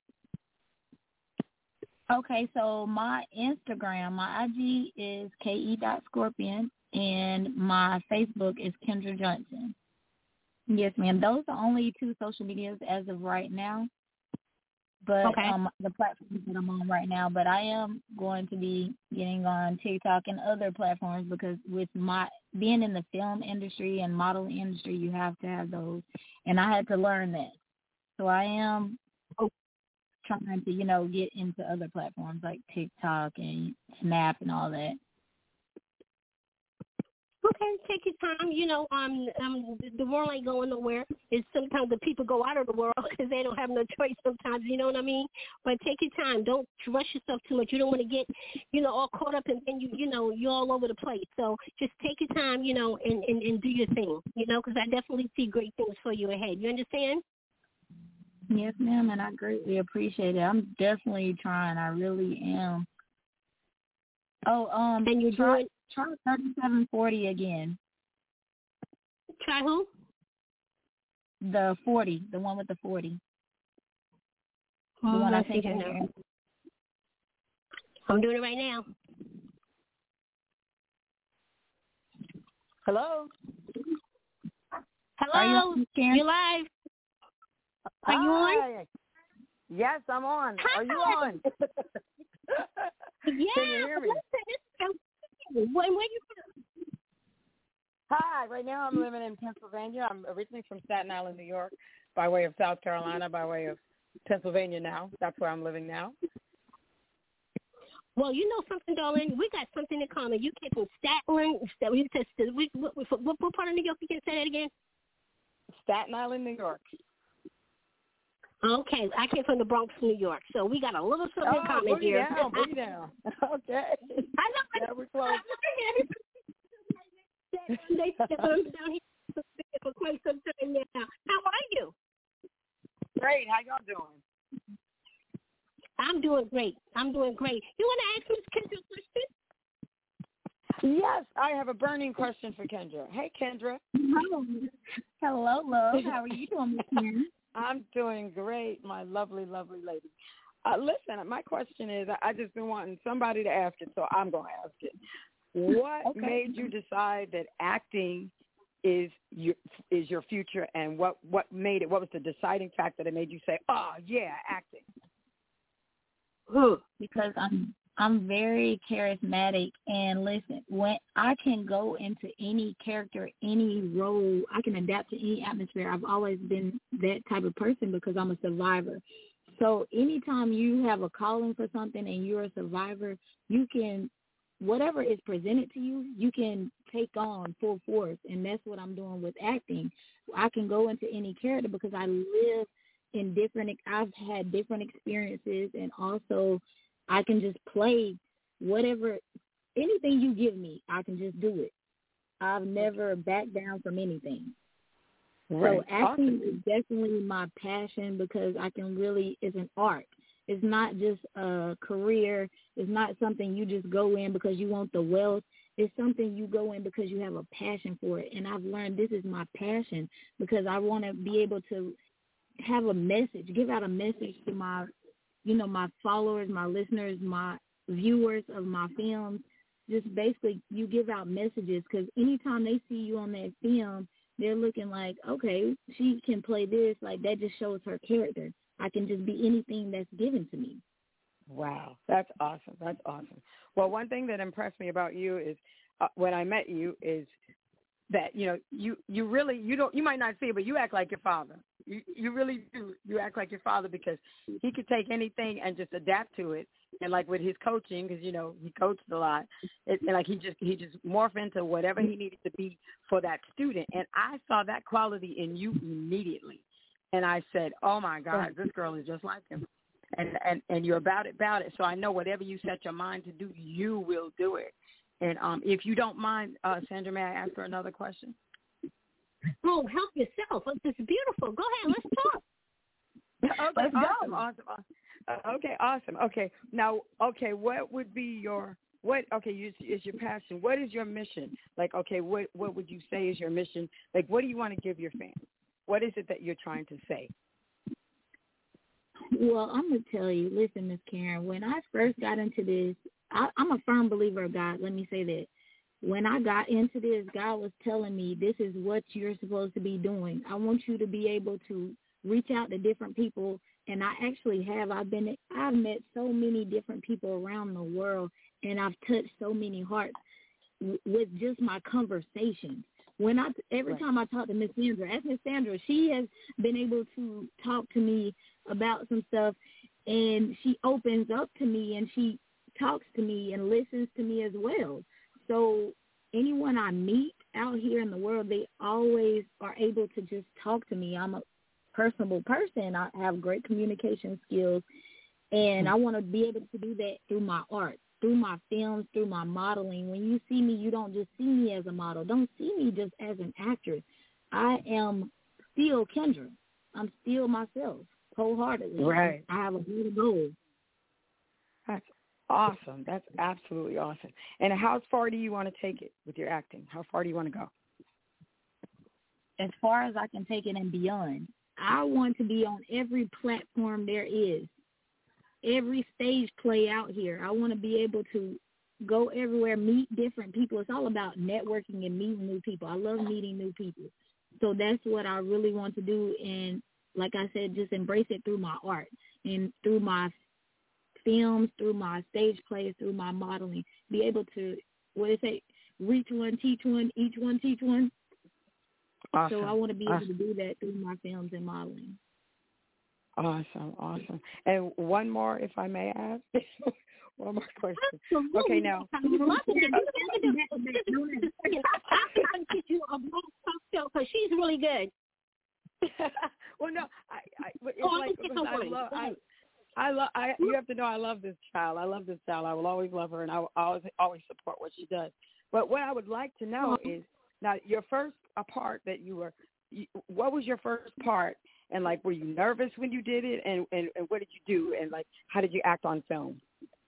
Okay, so my Instagram, my I G is K E dot Scorpion, and my Facebook is Kendra Johnson. Yes, ma'am. Those are only two social medias as of right now. But okay. um, the platforms that I'm on right now. But I am going to be getting on TikTok and other platforms because with my being in the film industry and modeling industry, you have to have those, and I had to learn that. So I am trying to, you know, get into other platforms like TikTok and Snap and all that. Okay, take your time. You know, um, um, the world ain't going nowhere. It's sometimes the people go out of the world because they don't have no choice sometimes, you know what I mean? But take your time. Don't rush yourself too much. You don't want to get, you know, all caught up and then, you you know, you're all over the place. So just take your time, you know, and, and, and do your thing, you know, because I definitely see great things for you ahead. You understand? Yes, ma'am, and I greatly appreciate it. I'm definitely trying. I really am. Oh, um, and you're try, doing try thirty-seven forty again. Try who? The forty, the one with the forty. Oh, the one I I think now. I'm doing it right now. Hello. Hello. You You're live. Are Hi. you on? Yes, I'm on. Hi. Are you on? Yeah. Can you hear me? Listen, where, where you from? Hi. Right now I'm living in Pennsylvania. I'm originally from Staten Island, New York, by way of South Carolina, by way of Pennsylvania now. That's where I'm living now. Well, you know something, darling? We got something in common. You came from Staten Island. We just, we, what, what, what part of New York? You can say that again? Staten Island, New York. Okay, I came from the Bronx, New York, so we got a little something oh, in common boogie here. down, boogie down. Okay. I know. Yeah, we're close. They down here for quite some time now. How are you? Great. How y'all doing? I'm doing great. I'm doing great. You want to ask Miss Kendra a question? Yes, I have a burning question for Kendra. Hey, Kendra. Hello, hello, love. How are you doing, Miss Karen? I'm doing great, my lovely, lovely lady. Uh, listen, my question is, I, I just been wanting somebody to ask it, so I'm going to ask it. What okay. made you decide that acting is your is your future, and what, what made it? What was the deciding factor that made you say, "Oh yeah, acting"? Because I'm I'm very charismatic, and listen, when I can go into any character, any role, I can adapt to any atmosphere. I've always been that type of person because I'm a survivor. So anytime you have a calling for something and you're a survivor, you can, whatever is presented to you, you can take on full force, and that's what I'm doing with acting. I can go into any character because I live in different, I've had different experiences, and also I can just play whatever, anything you give me, I can just do it. I've never backed down from anything. Right. So acting awesome. is definitely my passion because I can really, it's an art. It's not just a career. It's not something you just go in because you want the wealth. It's something you go in because you have a passion for it. And I've learned this is my passion because I want to be able to have a message, give out a message to my, you know, my followers, my listeners, my viewers of my films. Just basically you give out messages because anytime they see you on that film, they're looking like, okay, she can play this. Like, that just shows her character. I can just be anything that's given to me. Wow. That's awesome. That's awesome. Well, one thing that impressed me about you is uh, when I met you is that, you know, you, you really, you don't, you might not see it, but you act like your father. You, you really do. You act like your father because he could take anything and just adapt to it. And like with his coaching, because, you know, he coached a lot, it, and like he just, he just morphed into whatever he needed to be for that student. And I saw that quality in you immediately. And I said, oh my God, this girl is just like him. And, and, and you're about it, about it. So I know whatever you set your mind to do, you will do it. And um, if you don't mind, uh, Sandra, may I ask her another question? Oh, help yourself. It's beautiful. Go ahead. Let's talk. Okay, Let's awesome, go. awesome, awesome. Uh, okay, awesome. Okay, now, okay, what would be your what? Okay, you, is your passion? What is your mission? Like, okay, what what would you say is your mission? Like, what do you want to give your fans? What is it that you're trying to say? Well, I'm going to tell you, listen, Miss Karen, when I first got into this, I, I'm a firm believer of God. Let me say that. When I got into this, God was telling me, this is what you're supposed to be doing. I want you to be able to reach out to different people. And I actually have. I've been, I've met so many different people around the world, and I've touched so many hearts w- with just my conversations. When I, every Right. time I talk to Miss Sandra, as Miss Sandra, she has been able to talk to me about some stuff, and she opens up to me, and she talks to me and listens to me as well. So anyone I meet out here in the world, they always are able to just talk to me. I'm a personable person. I have great communication skills, and I want to be able to do that through my art, through my films, through my modeling. When you see me, you don't just see me as a model. Don't see me just as an actress. I am still Kendra. I'm still myself, wholeheartedly. Right. I have a good goal. That's awesome. That's absolutely awesome. And how far do you want to take it with your acting? How far do you want to go? As far as I can take it and beyond. I want to be on every platform there is, every stage play out here. I want to be able to go everywhere, meet different people. It's all about networking and meeting new people. I love meeting new people. So that's what I really want to do. And like I said, just embrace it through my art and through my films, through my stage plays, through my modeling. Be able to, what is it, reach one, teach one, each one, teach one. Awesome. So I want to be able awesome. to do that through my films and modeling. Awesome, awesome. And one more, if I may ask. One more question. Absolutely. Okay, now. I love it. I'm going to get you a black talk show because she's really good. Well, no, I, I it's Oh, like I because I love, I, I love, I. You have to know, I love this child. I love this child. I will always love her, and I will always, always support what she does. But what I would like to know is now your first a part that you were. You, what was your first part? And like, were you nervous when you did it? And, and and what did you do? And like, how did you act on film?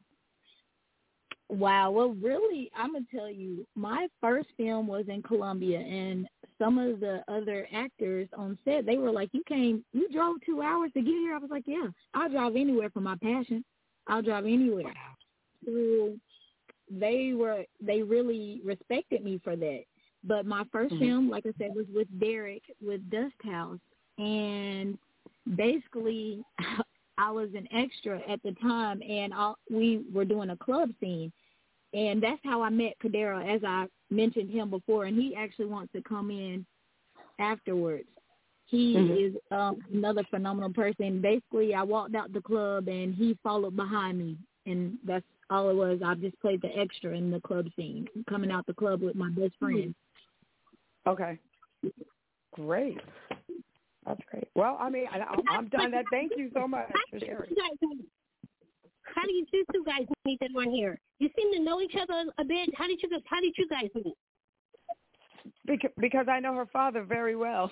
Wow. Well, really, I'm going to tell you, my first film was in Colombia, and some of the other actors on set, they were like, you came, you drove two hours to get here? I was like, yeah, I'll drive anywhere for my passion. I'll drive anywhere. So they were, they really respected me for that. But my first mm-hmm. film, like I said, was with Derek with Dust House. And basically, I was an extra at the time, and I'll, we were doing a club scene. And that's how I met Kadero, as I mentioned him before, and he actually wants to come in afterwards. He mm-hmm. is um, another phenomenal person. Basically, I walked out the club, and he followed behind me, and that's all it was. I just played the extra in the club scene, coming out the club with my best friend. Okay. Great. That's great. Well, I mean, I, I'm, I'm done. That. Thank you so much for sharing. How do you two two guys meet that one here? You seem to know each other a bit. How did you How did you guys meet? Because, because I know her father very well.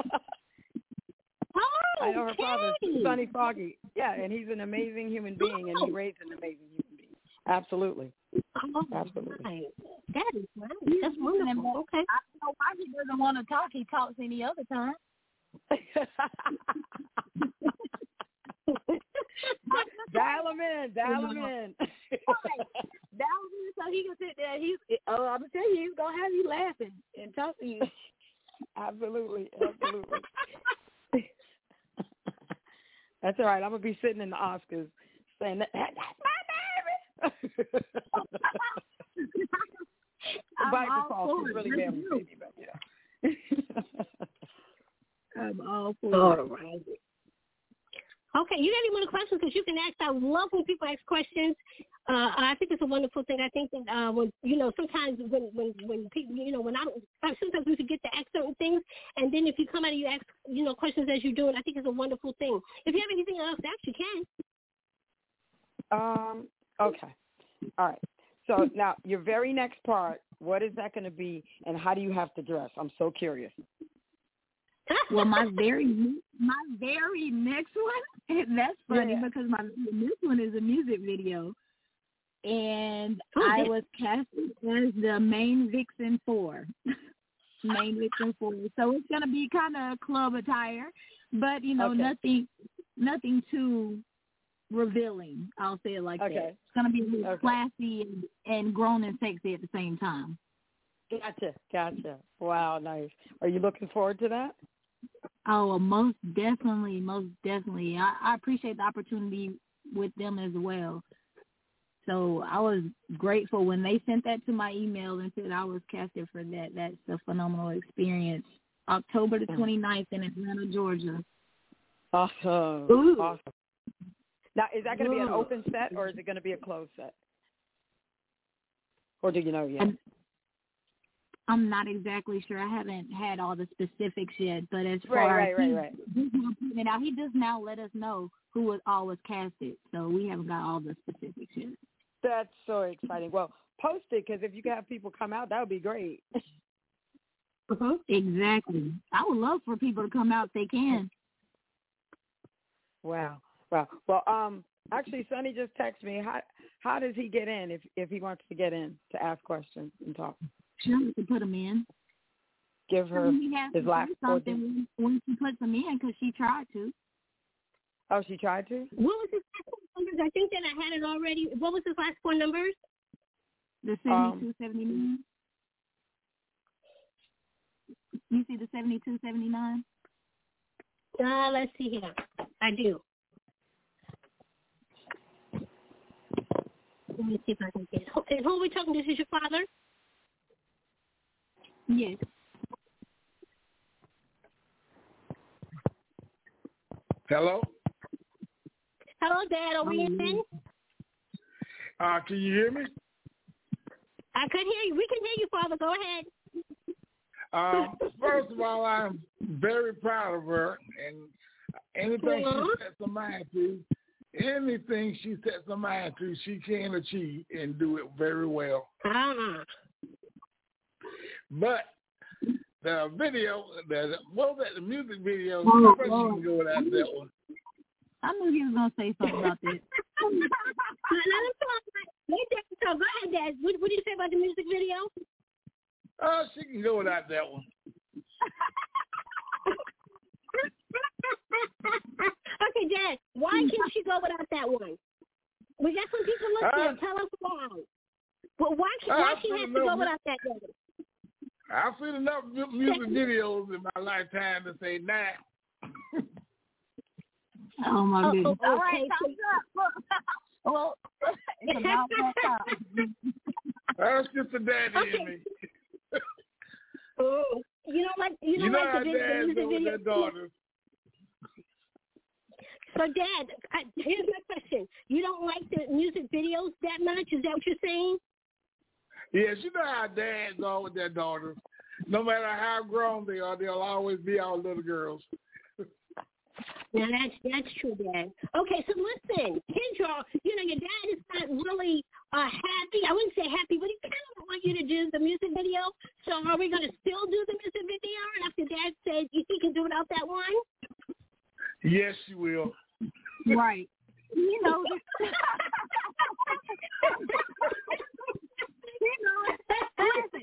Oh, I know her okay. father, Sonny Foggy. Yeah, and he's an amazing human being, and he raised an amazing human being. Absolutely. Oh, Absolutely. Right. That is nice. That's wonderful. Okay. I don't know why he doesn't want to talk. He talks any other time. Dial him in. Dial him in. Dial him in so he can sit there. He's, oh, I'm going to tell you, he's going to have you laughing and talk to you. Absolutely. Absolutely. That's all right. I'm going to be sitting in the Oscars saying, that, that's my baby. By default, she's really Mary's baby, but yeah. I'm all for all it. Right. Okay, you got any more questions? Because you can ask. I love when people ask questions. Uh, I think it's a wonderful thing. I think that uh, when you know, sometimes when when when people, you know, when I don't, sometimes we forget to ask certain things, and then if you come out and you ask, you know, questions as you're doing, I think it's a wonderful thing. If you have anything else to ask, you can. Um. Okay. All right. So now your very next part, what is that going to be, and how do you have to dress? I'm so curious. Well, my very my very next one, and that's funny Yeah. because my this one is a music video, and Oh, I yeah. was casted as the main vixen for main vixen for. So it's gonna be kind of club attire, but you know Okay. nothing nothing too revealing. I'll say it like Okay. that. It's gonna be a little Okay. classy and, and grown and sexy at the same time. Gotcha, gotcha. Wow, nice. Are you looking forward to that? Oh, well, most definitely, most definitely. I, I appreciate the opportunity with them as well. So I was grateful when they sent that to my email and said I was casted for that. That's a phenomenal experience. October the twenty-ninth in Atlanta, Georgia. Awesome. Ooh. Awesome. Now, is that going to be an Ooh. open set or is it going to be a closed set? Or do you know yet? I'm, I'm not exactly sure. I haven't had all the specifics yet, but as far Right, as right, he, right, right. he's now putting it out, he just now let us know who was all was casted. So we haven't got all the specifics yet. That's so exciting. Well, post it because if you could have people come out, that would be great. Uh-huh. Exactly. I would love for people to come out if they can. Wow. Wow. Well, um, actually, Sonny just texted me. How how does he get in if if he wants to get in to ask questions and talk? Sure, we can put them in. Give her He has his to last do four something digits. when when she puts them in because she tried to. Oh, she tried to? What was his last four numbers? I think that I had it already. What was his last four numbers? The Um, seventy-two seventy-nine. You see the seventy-two seventy-nine? Uh, let's see here. I do. Let me see if I can get it. And who are we talking to? This is your father? Yes. Hello? Hello, Dad. Are we in? Uh, can you hear me? I could hear you. We can hear you, Father. Go ahead. Um, first of all, I'm very proud of her, and anything Uh-huh. she sets her mind to, anything she sets her mind to, she can achieve and do it very well. Ah. But the video, the what was that? The music video. Oh, I bet oh. she can go without that one. I knew he was going to say something about that. Let him talk. Let Dad talk. Go ahead, Dad. What, what did you say about the music video? Oh, she can go without that one. Okay, Dad. Why can't she go without that one? We got some people listening. Uh, Tell us why. But why, uh, why I she feel has to go enough- without that one? I've seen enough mu- music videos in my lifetime to say nah. Oh, my Oh, goodness. oh, All right, okay, time's up. Well, it's about that time. That's just the daddy Okay. in me. Oh, you don't like you You don't know like how the, vid- the dads music do with video. their daughters. So, Dad, I, here's my question: you don't like the music videos that much? Is that what you're saying? Yes, you know how dads are with their daughters. No matter how grown they are, they'll always be all little girls. Now that's that's true, Dad. Okay, so listen, Kendra, you know your dad is not really uh, happy. I wouldn't say happy, but he kind of want you to do the music video. So are we going to still do the music video after Dad said he can do without that one? Yes, you will. Right. You know, you know, listen.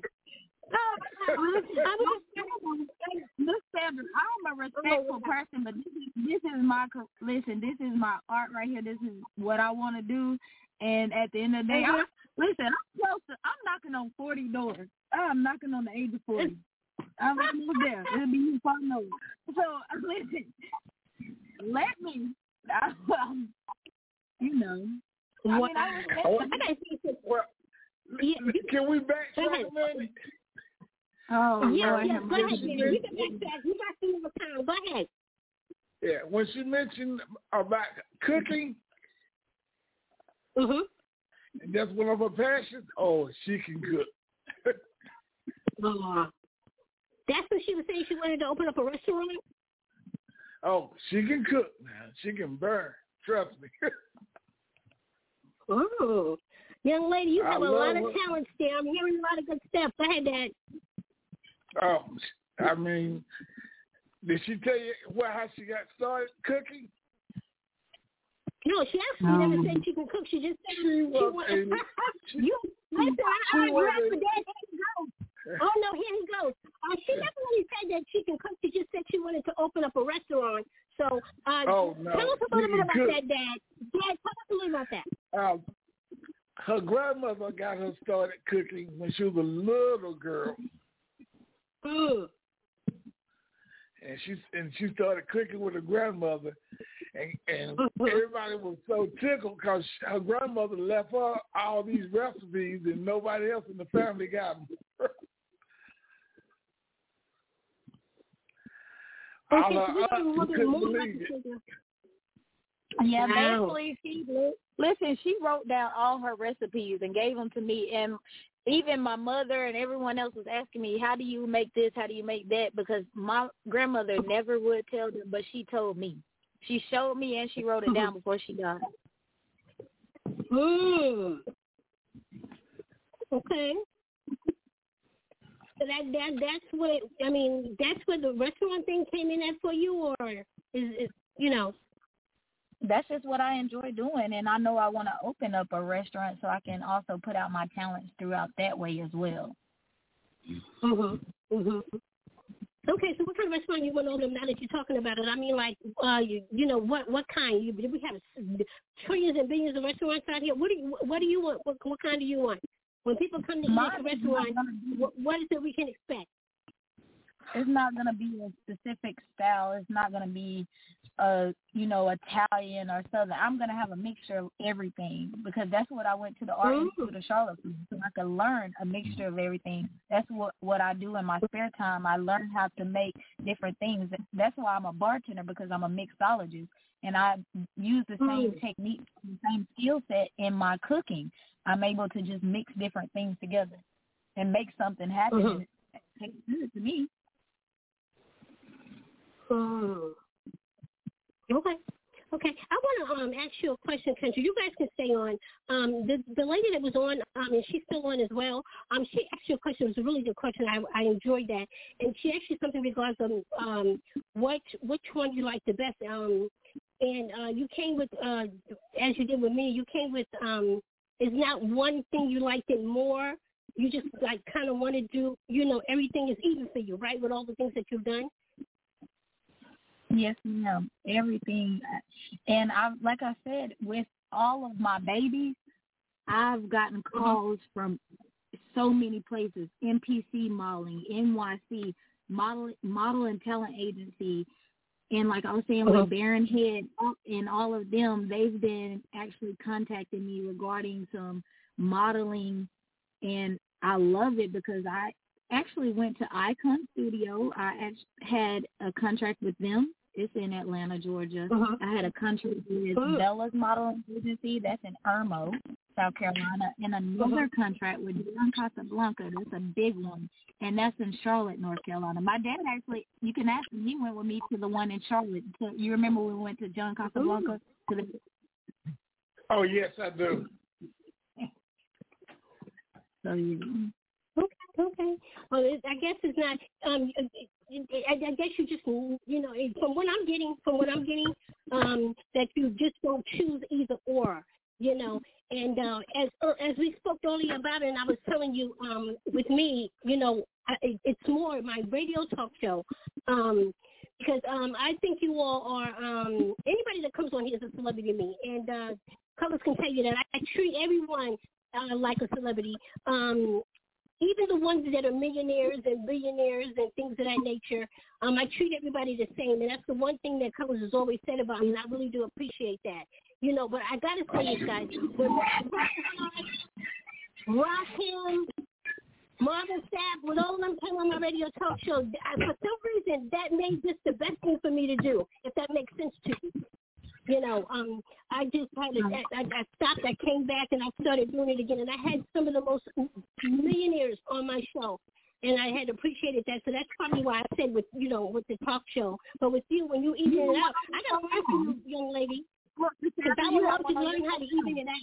Look, Sandra, I'm a respectful person, but this is, this is my listen. This is my art right here. This is what I want to do, and at the end of the day, I, listen. I'm close to. I'm knocking on forty doors. I'm knocking on the age of forty. I'm almost there. It'll be you far no. So listen, let me. I, um, you know. I mean, I respect Oh, you. well, can we backtrack a minute? Oh, yeah, Lord, yeah. have Go ahead, mercy. Dad. You can backtrack. You got some more time. Go ahead. Yeah, when she mentioned about cooking, Mhm. and that's one of her passions. Oh, she can cook. Uh, that's what she was saying. She wanted to open up a restaurant. Oh, she can cook now. She can burn. Trust me. Oh, young lady, you I have a lot of love her. talents there. I'm hearing a lot of good stuff. Go ahead, Dad. Oh, I mean, Did she tell you where how she got started cooking? No, she actually um, never said she can cook. She just said she well, wanted. you listen, I, I agree with Dad. Here he goes. Oh no, here he goes. Uh, she never really said that she can cook. She just said she wanted to open up a restaurant. So, uh, oh, no. tell us a little bit about cook. that, Dad. Dad, tell us a little about that. Um, her grandmother got her started cooking when she was a little girl. Mm. And she and she started cooking with her grandmother, and, and everybody was so tickled because her grandmother left her all these recipes, and nobody else in the family got them. Okay, all so her aunts couldn't believe it. Yeah, wow. basically, she listen. She wrote down all her recipes and gave them to me, and even my mother and everyone else was asking me, "How do you make this? How do you make that?" Because my grandmother never would tell them, but she told me. She showed me and she wrote it down before she died. Mm. Okay. So that that that's what I mean. That's where the restaurant thing came in at for you, or is it you know? That's just what I enjoy doing, and I know I want to open up a restaurant so I can also put out my talents throughout that way as well. Mhm. Mhm. Okay, so what kind of restaurant you want to open now that you're talking about it? I mean, like, uh, you, you know, what what kind? You, we have trillions and billions of restaurants out here. What do you what do you want? What, what kind do you want? When people come to eat at the restaurant, what, what is it we can expect? It's not going to be a specific style. It's not going to be, uh, you know, Italian or Southern. I'm going to have a mixture of everything because that's what I went to the Art Institute of Charlotte for, so I could learn a mixture of everything. That's what, what I do in my spare time. I learn how to make different things. That's why I'm a bartender, because I'm a mixologist, and I use the same technique, the same skill set in my cooking. I'm able to just mix different things together and make something happen. Mm-hmm. It tastes good to me. Oh. Okay. Okay. I want to um, ask you a question, Country. You guys can stay on. Um, the the lady that was on, um, and she's still on as well. Um, she asked you a question. It was a really good question. I I enjoyed that. And she asked you something regards um um what which one you like the best. Um, and uh, you came with uh as you did with me. You came with um. Is not one thing you liked it more. You just like kind of want to do. You know, everything is even for you, right? With all the things that you've done. Yes, ma'am. Everything. And I, like I said, with all of my babies, I've gotten calls from so many places: M P C Modeling, N Y C, Model, Model and Talent Agency, and like I was saying with Baron Head and all of them, they've been actually contacting me regarding some modeling, and I love it because I actually went to Icon Studio. I had a contract with them. It's in Atlanta, Georgia. Uh-huh. I had a contract with uh-huh. Bella's Modeling Agency. That's in Irmo, South Carolina. And another uh-huh. contract with John Casablanca. That's a big one. And that's in Charlotte, North Carolina. My dad actually, you can ask him, he went with me to the one in Charlotte. So you remember when we went to John Casablanca? To the... Oh, yes, I do. So you... Okay, okay. Well, it, I guess it's not. Um, I, I guess you just, you know, from what I'm getting, from what I'm getting, um, that you just don't choose either or, you know. And uh, as as we spoke earlier about it, and I was telling you, um, with me, you know, I, it's more my radio talk show, um, because um, I think you all are um, anybody that comes on here is a celebrity to me, and uh, Colors can tell you that I, I treat everyone uh, like a celebrity. Um, Even the ones that are millionaires and billionaires and things of that nature, um, I treat everybody the same. And that's the one thing that Colors has always said about me, and I really do appreciate that. You know, but I got to say this, guys. When Rakim, Marvin Sapp, with all of them came on my radio talk show, I, for some reason, that made this the best thing for me to do, if that makes sense to you. You know, um, I just had to, I, I stopped, I came back, and I started doing it again. And I had some of the most millionaires on my show, and I had appreciated that. So that's probably why I said with, you know, with the talk show. But with you, when you even it out, I got to learn from you, young lady, because I would love to learn how to even it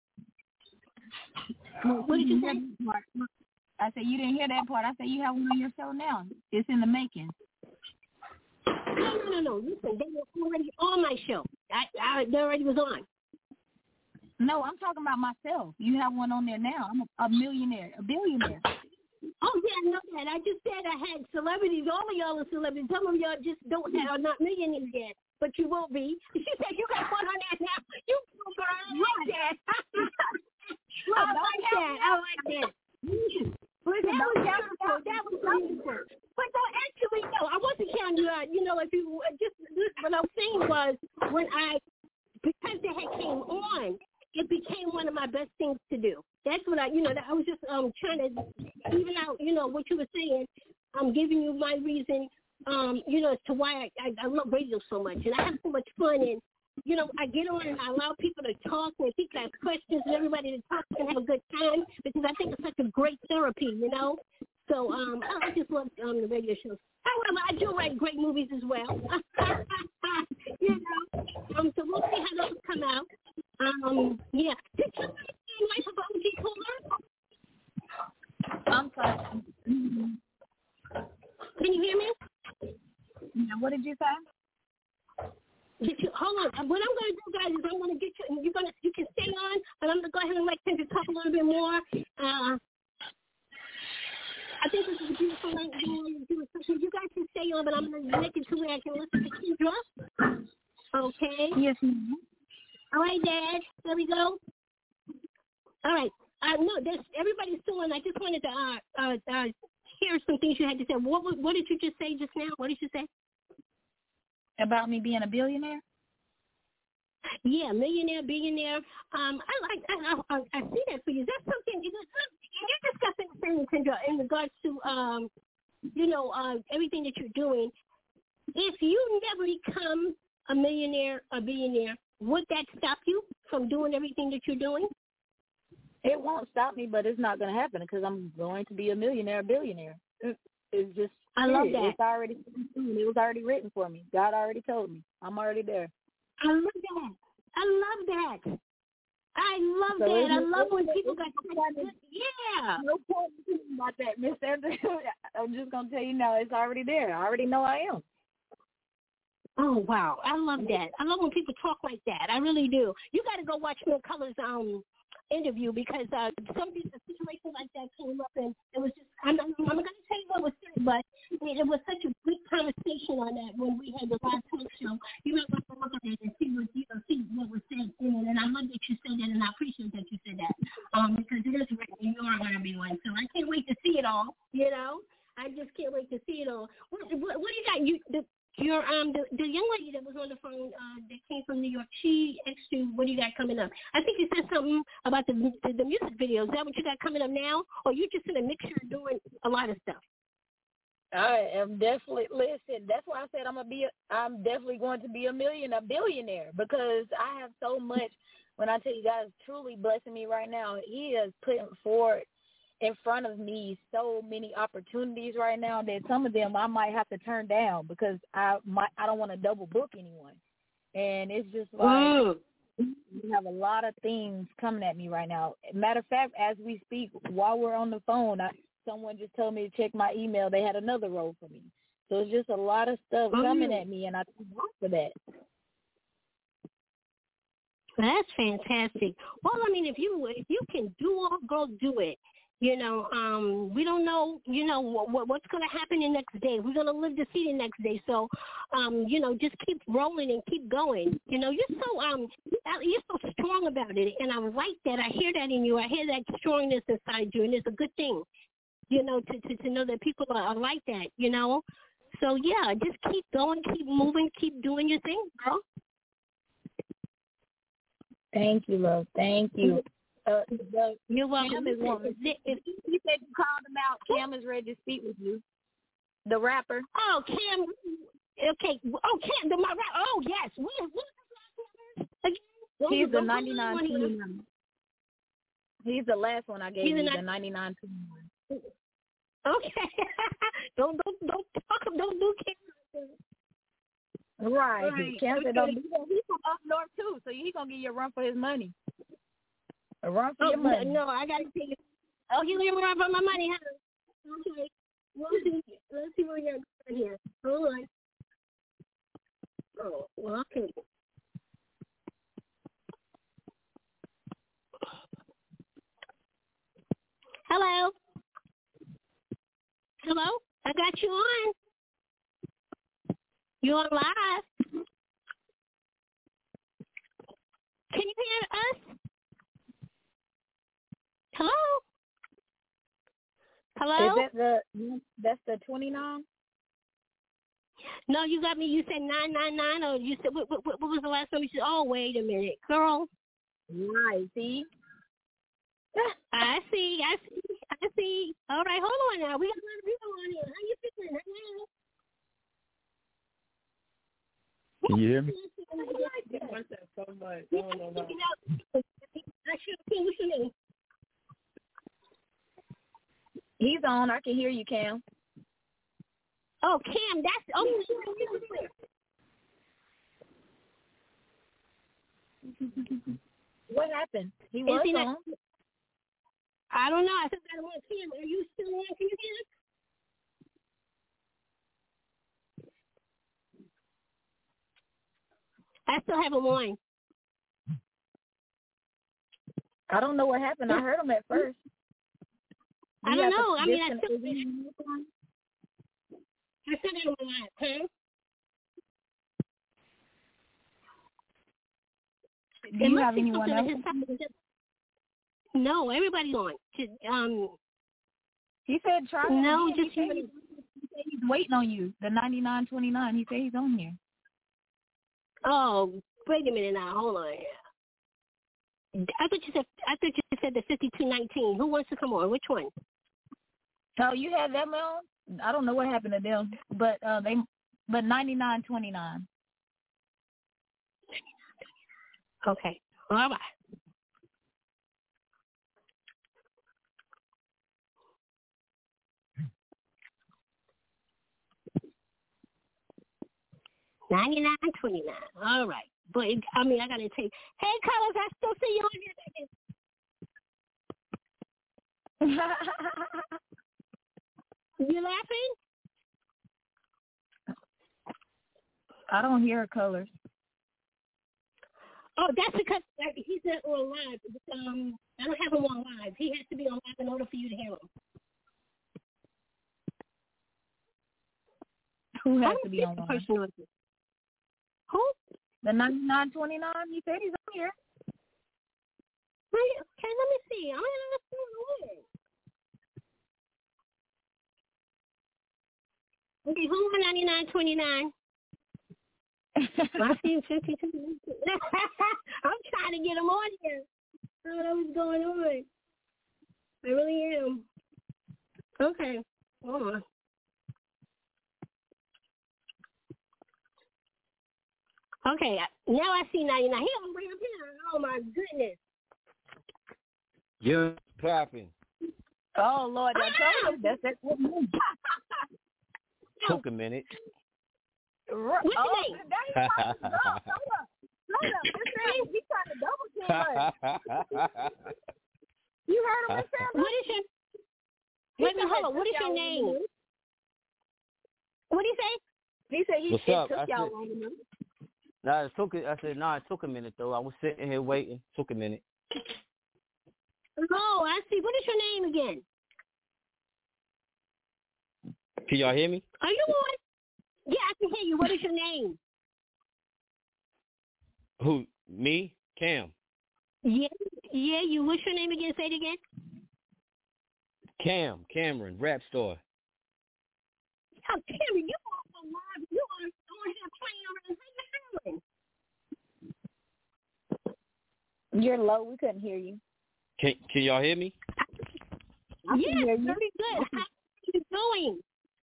out. What did you say? I said, you didn't hear that part. I said, you have one on your show now. It's in the making. No, no, no, no. Listen, they were already on my show. I, I, they already was on. No, I'm talking about myself. You have one on there now. I'm a, a millionaire, a billionaire. Oh, yeah, I know that. I just said I had celebrities. All of y'all are celebrities. Some of y'all just don't have, are not millionaires yet, but you will be. She said you got one on there now. You like that. I like that. I like that. But that was beautiful. That was beautiful. But no, actually, no, I wasn't counting you out. You know, if you just, what I was saying was when I, because they had came on, it became one of my best things to do. That's what I, you know, I was just um trying to even out, you know, what you were saying. I'm giving you my reason, um, you know, as to why I, I, I love radio so much. And I have so much fun. And, you know, I get on and I allow people to talk and people ask questions and everybody to talk and have a good time because I think it's such a great therapy, you know. So um, I just love um, the radio shows. However, I do write great movies as well. you know, um, so we'll see how those come out. Um, yeah. Did you see Life of O G Cooler? I'm sorry. Can you hear me? Now, what did you say? Did you, hold on. What I'm going to do, guys, is I'm going to get you. You're going to. You can stay on, and I'm going to go ahead and let Kendra talk a little bit more. Uh, I think this is a beautiful night. So you guys can stay on, but I'm going to make it to where I can listen to Kendra. Okay. Yes, ma'am. All right, Dad. There we go. All right. Uh, no, there's, everybody's still on. I just wanted to uh, uh, uh, hear some things you had to say. What, what, what did you just say just now? What did you say? About me being a billionaire? Yeah, millionaire, billionaire. Um, I like. I, I, I see that for you. Is that something? Is it, you're discussing the same, Kendra, in regards to, um, you know, uh, everything that you're doing. If you never become a millionaire, a billionaire, would that stop you from doing everything that you're doing? It won't stop me, but it's not going to happen because I'm going to be a millionaire, a billionaire. It's just, I love that. It's already, it was already written for me. God already told me. I'm already there. I love that. I love that. I love so that. I no, love when people got to yeah. No point about that, Miss Sandra. I'm just going to tell you now, it's already there. I already know I am. Oh, wow. I love that. I love when people talk like that. I really do. You got to go watch Mill Color's um, interview because uh, some a situation like that came up and it was just, I'm, I'm going to tell you what was said, but I mean, it was such a good conversation on that when we had the last talk show. You might want to look at it and see what, you know, see what was said in it. And I love that you said that and I appreciate that you said that um, because it is written and you are going to be one. So I can't wait to see it all, you know. I just can't wait to see it all. What, what, what do you got? You the, Your um the, the young lady that was on the phone uh, that came from New York, she asked you, what do you got coming up? I think you said something about the the, the music videos. Is that what you got coming up now, or you just in a mixture doing a lot of stuff? I am definitely listen. That's why I said I'm gonna be. A, I'm definitely going to be a million, a billionaire because I have so much. When I tell you, God is truly blessing me right now. He is putting forward in front of me so many opportunities right now that some of them I might have to turn down because I might I don't want to double book anyone. And it's just like mm. we have a lot of things coming at me right now. Matter of fact, as we speak, while we're on the phone, I, someone just told me to check my email. They had another role for me. So it's just a lot of stuff mm. coming at me, and I thank God for that. That's fantastic. Well, I mean, if you if you can do all, go do it. You know, um, we don't know, you know, what, what's going to happen the next day. We're going to live to see the next day. So, um, you know, just keep rolling and keep going. You know, you're so um, you're so strong about it. And I like that. I hear that in you. I hear that strongness inside you. And it's a good thing, you know, to, to, to know that people are, are like that, you know. So, yeah, just keep going, keep moving, keep doing your thing, girl. Thank you, love. Thank you. Uh, the, You're welcome. Cam is one. If you said you called him out, Cam is ready to speak with you. The rapper. Oh, Cam. Okay. Oh, Cam, the my rap. Oh, yes. What is this? He's the ninety-nine twenty-nine. He's the last one I gave you, the ninety-nine twenty-nine. Okay. don't don't don't talk. Don't do Cam. Right. right. Cam said, okay. He's from up north too, so he's gonna give you a run for his money. A run for oh, your money. No, I got to take it. Oh, he's going to run for my money, huh? Okay. We'll see. Let's see what we got here. Hold on. Okay. Hello. Hello. I got you on. You're on live. Can you hear us? Hello. Hello. Is that the that's the twenty-nine? No, you got me. You said nine nine nine, or you said what, what, what was the last time you said? Oh, wait a minute, girl. Right. See. I see. I see. I see. All right, hold on now. We got a lot of people on here. How you feeling right now? Can you hear me? So much. No, no, no. I should have seen what's your name. He's on. I can hear you, Cam. Oh, Cam, that's oh. What happened? He was he on. not, I don't know. I said I want Cam. Are you still on? Can you hear us? I still have him on. I don't know what happened. I heard him at first. Do I don't know. I mean, I still. still. I still got him on, huh? Do you have anyone else? No, everybody's on. Um, he said try. No, again. just he said, he, he said he's waiting on you. The ninety-nine twenty-nine. He said he's on here. Oh, wait a minute now. Hold on. I thought you said. I thought you said the fifty-two nineteen. Who wants to come on? Which one? Oh, you had them on. I don't know what happened to them, but uh, they, but ninety-nine twenty-nine. Okay. All right. Ninety-nine twenty-nine. All right. But I mean, I gotta take. Hey, Carlos, I still see you on here. You laughing? I don't hear colors. Oh, that's because he's not on live. Um, I don't have him on live. He has to be on live in order for you to hear him. Who has to be on live? Person on this. Who? The ninety-nine twenty-nine. He said he's on here. Wait, okay, let me see. I'm gonna see who. Okay, who's the ninety-nine twenty-nine? I see fifty-two. I'm trying to get him on here. I don't know what's going on. I really am. Okay, hold on. Okay, now I see ninety-nine. He on way up here. Oh my goodness. You're clapping. Oh Lord, I told you that's that. Took a minute. What's your oh, name? That is trying to go. Hold up. Hold up. This man, he's trying to double team us. You heard him say What is your Wait a minute, hold on. What is your name? What did he say? He said he What's it up? took I y'all said- long enough. Nah, it took. A, I said, nah, it took a minute though. I was sitting here waiting. Took a minute. Oh, I see. What is your name again? Can y'all hear me? Are you on? Yeah, I can hear you. What is your name? Who? Me? Cam. Yeah, yeah. You. What's your name again? Say it again. Cam. Cameron. Rap Store. Oh, Cameron, you are on live. You are on here playing over the thing. You're low. We couldn't hear you. Can Can y'all hear me? I Yes, can hear you. very good. How are you doing?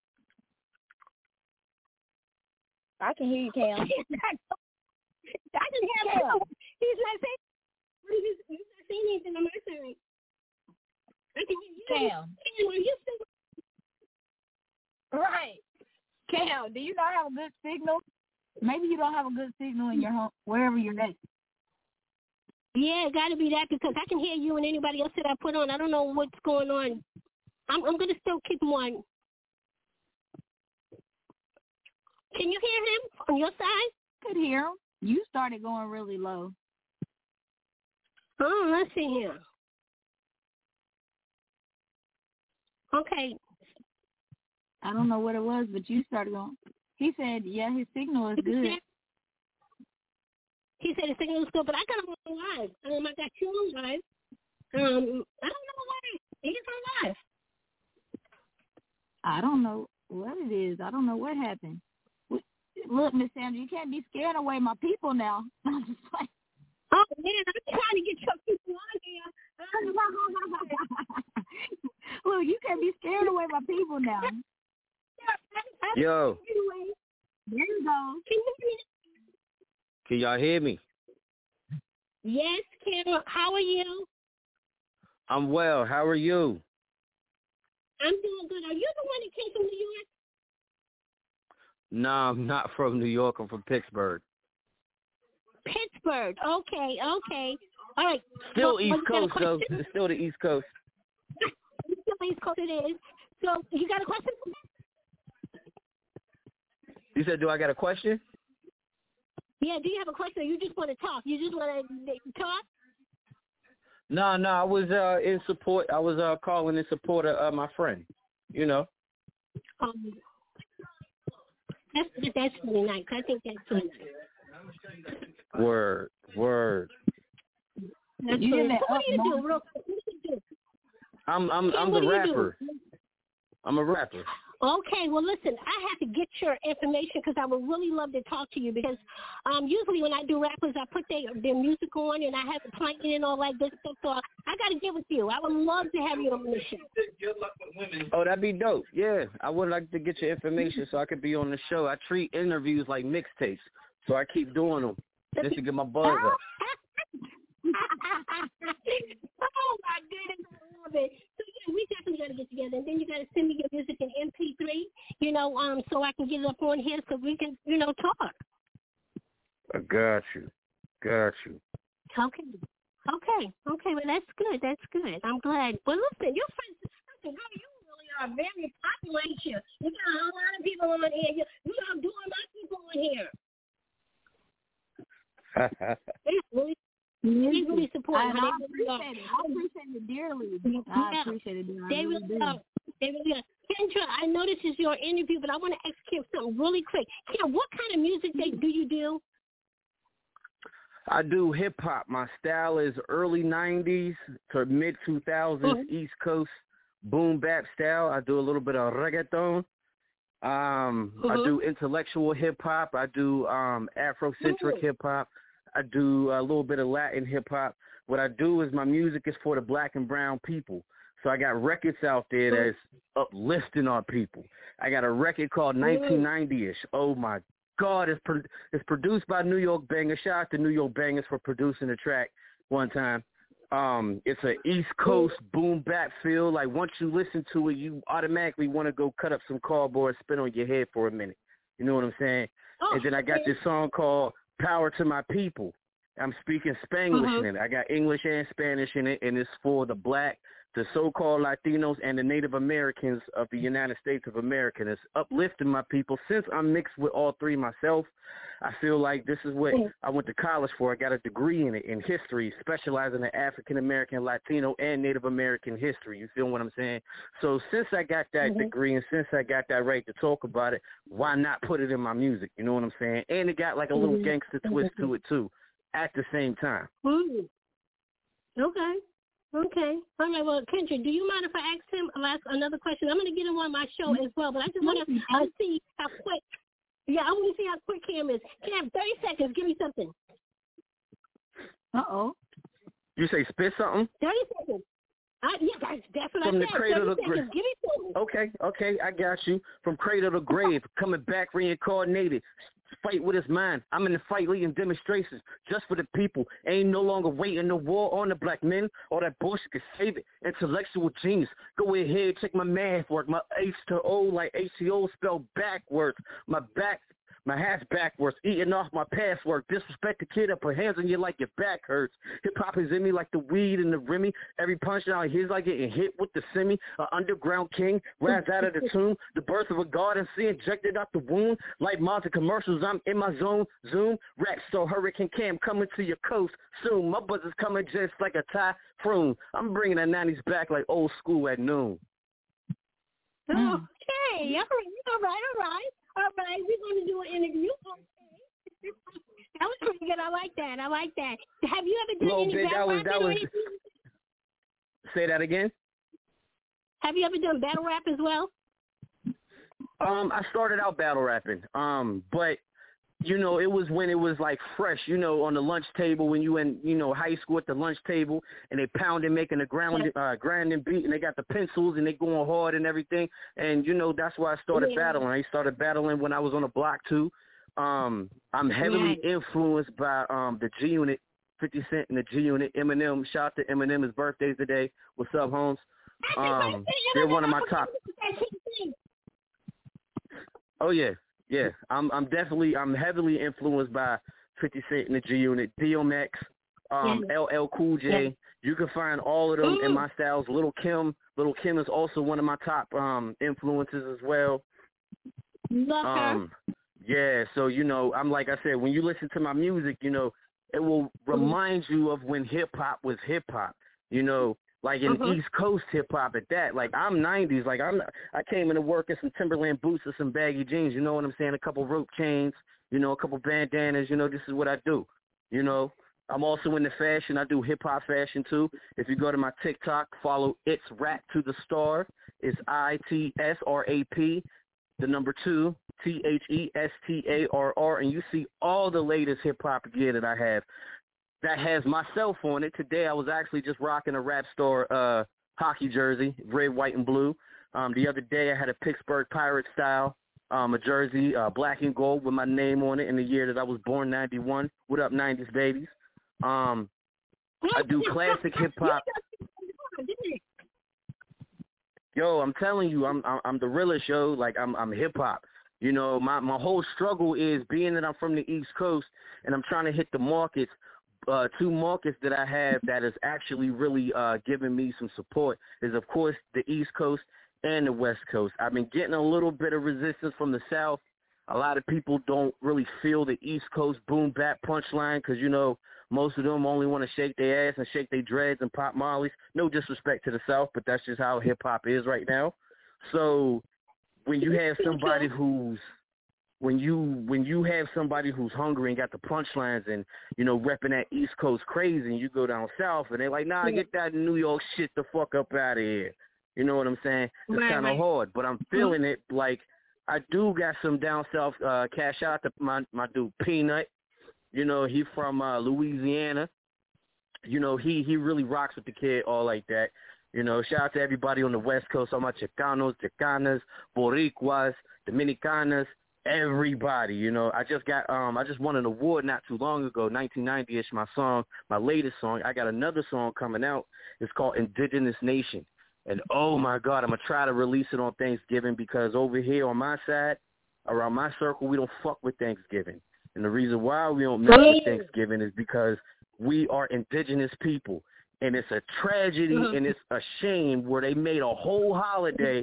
I can hear you, Cam. I can hear him. He's not saying. He's, he's not saying anything on my side. I can hear you. Cam. Cam, are you still? Right. Cam, do you not have a good signal? Maybe you don't have a good signal in your home, wherever you're at. Yeah, it got to be that because I can hear you and anybody else that I put on. I don't know what's going on. I'm, I'm going to still keep him on. Can you hear him on your side? could hear him. You started going really low. Oh, let's see here. Okay. I don't know what it was, but you started going. He said, yeah, his signal is good. He said his signal is good, but I got him on live. Um, I got you on live. Um, I don't know why he's on live. I don't know what it is. I don't know what happened. Look, Miss Sandra, you can't be scaring away my people now. I'm just like, oh, man, I'm trying to get your people on here. Look, you can't be scaring away my people now. Yo. There you go. Can y'all hear me? Yes, Kim. How are you? I'm well. How are you? I'm doing good. Are you the one that came from New York? No, I'm not from New York. I'm from Pittsburgh. Pittsburgh. Okay, okay. All right. Still so, East Coast, though. It's still the East Coast. Still East Coast it is. So, you got a question for me? You said, do I got a question? Yeah, do you have a question or you just want to talk? You just want to talk? No, no, I was uh, in support. I was uh, calling in support of uh, my friend, you know. Um, that's, that's really nice. I think that's really nice. Word, word. That's really nice. So what do you do, real quick? What do you do? I'm, I'm, I'm the rapper. I'm a rapper. Okay, well, listen, I have to get your information because I would really love to talk to you because um, usually when I do rappers, I put their, their music on and I have it playing and all that good stuff. So I, I got to give it to you. I would love to have you on the show. Oh, that'd be dope. Yeah, I would like to get your information so I could be on the show. I treat interviews like mixtapes, so I keep doing them just to get my buzz up. Oh, my goodness, I love it. So, yeah, we definitely got to get together. And then you got to send me your music in M P three, you know, um, so I can get it up on here so we can, you know, talk. I got you. Got you. Okay. Okay. Okay, well, that's good. That's good. I'm glad. Well, listen, your friends, listen, girl, you really are very popular, ain't you? You got a lot of people on here. You, you know, doing my people on here. It's really They really support I, it. I appreciate it. I appreciate it dearly. I yeah. appreciate it dearly. They really do. They really are. Kendra, I know this is your interview, but I want to ask Kim something really quick. Kim, what kind of music they, do you do? I do hip-hop. My style is early nineties to mid two thousands mm-hmm. East Coast boom bap style. I do a little bit of reggaeton. Um, mm-hmm. I do intellectual hip-hop. I do um, Afrocentric mm-hmm. hip-hop. I do a little bit of Latin hip-hop. What I do is my music is for the black and brown people. So I got records out there that's uplifting our people. I got a record called nineteen ninety-ish. Oh, my God. It's, pro- it's produced by New York Bangers. Shout out to New York Bangers for producing the track one time. Um, it's an East Coast boom bap feel. Like once you listen to it, you automatically want to go cut up some cardboard, spin on your head for a minute. You know what I'm saying? Oh, and then I got this song called Power to My People. I'm speaking Spanglish mm-hmm. in it. I got English and Spanish in it, and it's for the black, the so-called Latinos, and the Native Americans of the United States of America. And it's uplifting my people. Since I'm mixed with all three myself, I feel like this is what I went to college for. I got a degree in it, in history, specializing in African-American, Latino, and Native American history. You feel what I'm saying? So since I got that mm-hmm. degree and since I got that right to talk about it, why not put it in my music? You know what I'm saying? And it got like a little mm-hmm. gangster twist to it, too, at the same time. Mm. Okay. Okay. All right. Well, Kendra, do you mind if I ask him I'll ask another question? I'm going to get him on my show as well, but I just want to uh, see how quick. Yeah, I want to see how quick Cam is. Cam, thirty seconds. Give me something. Uh-oh. You say spit something? thirty seconds. I, yeah, that's, that's what From I the said. cradle to grave. Give me something. Okay, okay, I got you. From cradle to grave, coming back reincarnated. Fight with his mind. I'm in the fight leading demonstrations just for the people. Ain't no longer waiting no war on the black men. All that bullshit can save it. Intellectual genius. Go ahead, check my math work. My H to O like H T O spelled backwards. My back My hat's backwards, eating off my password. Disrespect the kid, I put hands on you like your back hurts. Hip-hop is in me like the weed and the Remy. Every punch now here's like getting hit with the semi. An underground king, rise out of the tomb. The birth of a god and see injected out the wound. Like Monster commercials, I'm in my zone. Zoom, rap star Hurricane Cam coming to your coast soon. My buzz is coming just like a typhoon. I'm bringing the nineties back like old school at noon. Okay, all right, all right, all right. All right, we're going to do an interview. Okay. That was pretty good. I like that. I like that. Have you ever done any bit, battle that was, rapping that or was, anything? Say that again? Have you ever done battle rap as well? Um, I started out battle rapping, um, but you know, it was when it was like fresh, you know, on the lunch table when you in, you know, high school at the lunch table and they pounding, making a ground, uh, grinding beat and they got the pencils and they going hard and everything. And, you know, that's why I started yeah. battling. I started battling when I was on the block too. Um, I'm heavily yeah. influenced by um, the G Unit, fifty Cent and the G Unit, Eminem. Shout out to Eminem, his birthday's today. What's up, Holmes? Um, they're one of my top. Oh, yeah. Yeah, I'm I'm definitely I'm heavily influenced by fifty Cent and the G Unit, D M X, um, yeah. L L Cool J. Yeah. You can find all of them mm. in my styles. Little Kim, Little Kim is also one of my top um, influences as well. Love um, her. Yeah, so you know, I'm like I said, when you listen to my music, you know, it will remind you of when hip hop was hip hop. You know. Like in uh-huh. East Coast hip hop at that. Like I'm nineties. Like I'm I came into work in some Timberland boots and some baggy jeans, you know what I'm saying? A couple rope chains, you know, a couple bandanas, you know, this is what I do. You know. I'm also into fashion. I do hip hop fashion too. If you go to my TikTok, follow It's Rap to the Star. It's I T S R A P, the number two, T H E S T A R R, and you see all the latest hip hop gear that I have. That has myself on it. Today I was actually just rocking a Rap Star uh, hockey jersey, red, white, and blue. Um, the other day I had a Pittsburgh Pirate style, um, a jersey, uh, black and gold with my name on it in the year that I was born, ninety-one. What up, nineties babies? Um, I do classic hip-hop. Yo, I'm telling you, I'm I'm, I'm the realest, yo. Like, I'm I'm hip-hop. You know, my, my whole struggle is being that I'm from the East Coast and I'm trying to hit the markets. Uh, two markets that I have that is actually really uh, giving me some support is, of course, the East Coast and the West Coast. I've been getting a little bit of resistance from the South. A lot of people don't really feel the East Coast boom bap punchline because, you know, most of them only want to shake their ass and shake their dreads and pop mollies. No disrespect to the South, but that's just how hip-hop is right now. So when you have somebody who's When you when you have somebody who's hungry and got the punchlines and, you know, repping that East Coast crazy and you go down south and they're like, nah, yeah. get that New York shit the fuck up out of here. You know what I'm saying? It's right, kind of right. hard, but I'm feeling it. Like, I do got some down south uh, cash out to my, my dude Peanut. You know, he from uh, Louisiana. You know, he, he really rocks with the kid, all like that. You know, shout out to everybody on the West Coast, all my Chicanos, Chicanas, Boricuas, Dominicanas, everybody. You know, I just got, um, I just won an award not too long ago, nineteen ninety-ish, my song, my latest song. I got another song coming out. It's called Indigenous Nation. And, oh, my God, I'm going to try to release it on Thanksgiving because over here on my side, around my circle, we don't fuck with Thanksgiving. And the reason why we don't mess with Thanksgiving is because we are indigenous people. And it's a tragedy mm-hmm. and it's a shame where they made a whole holiday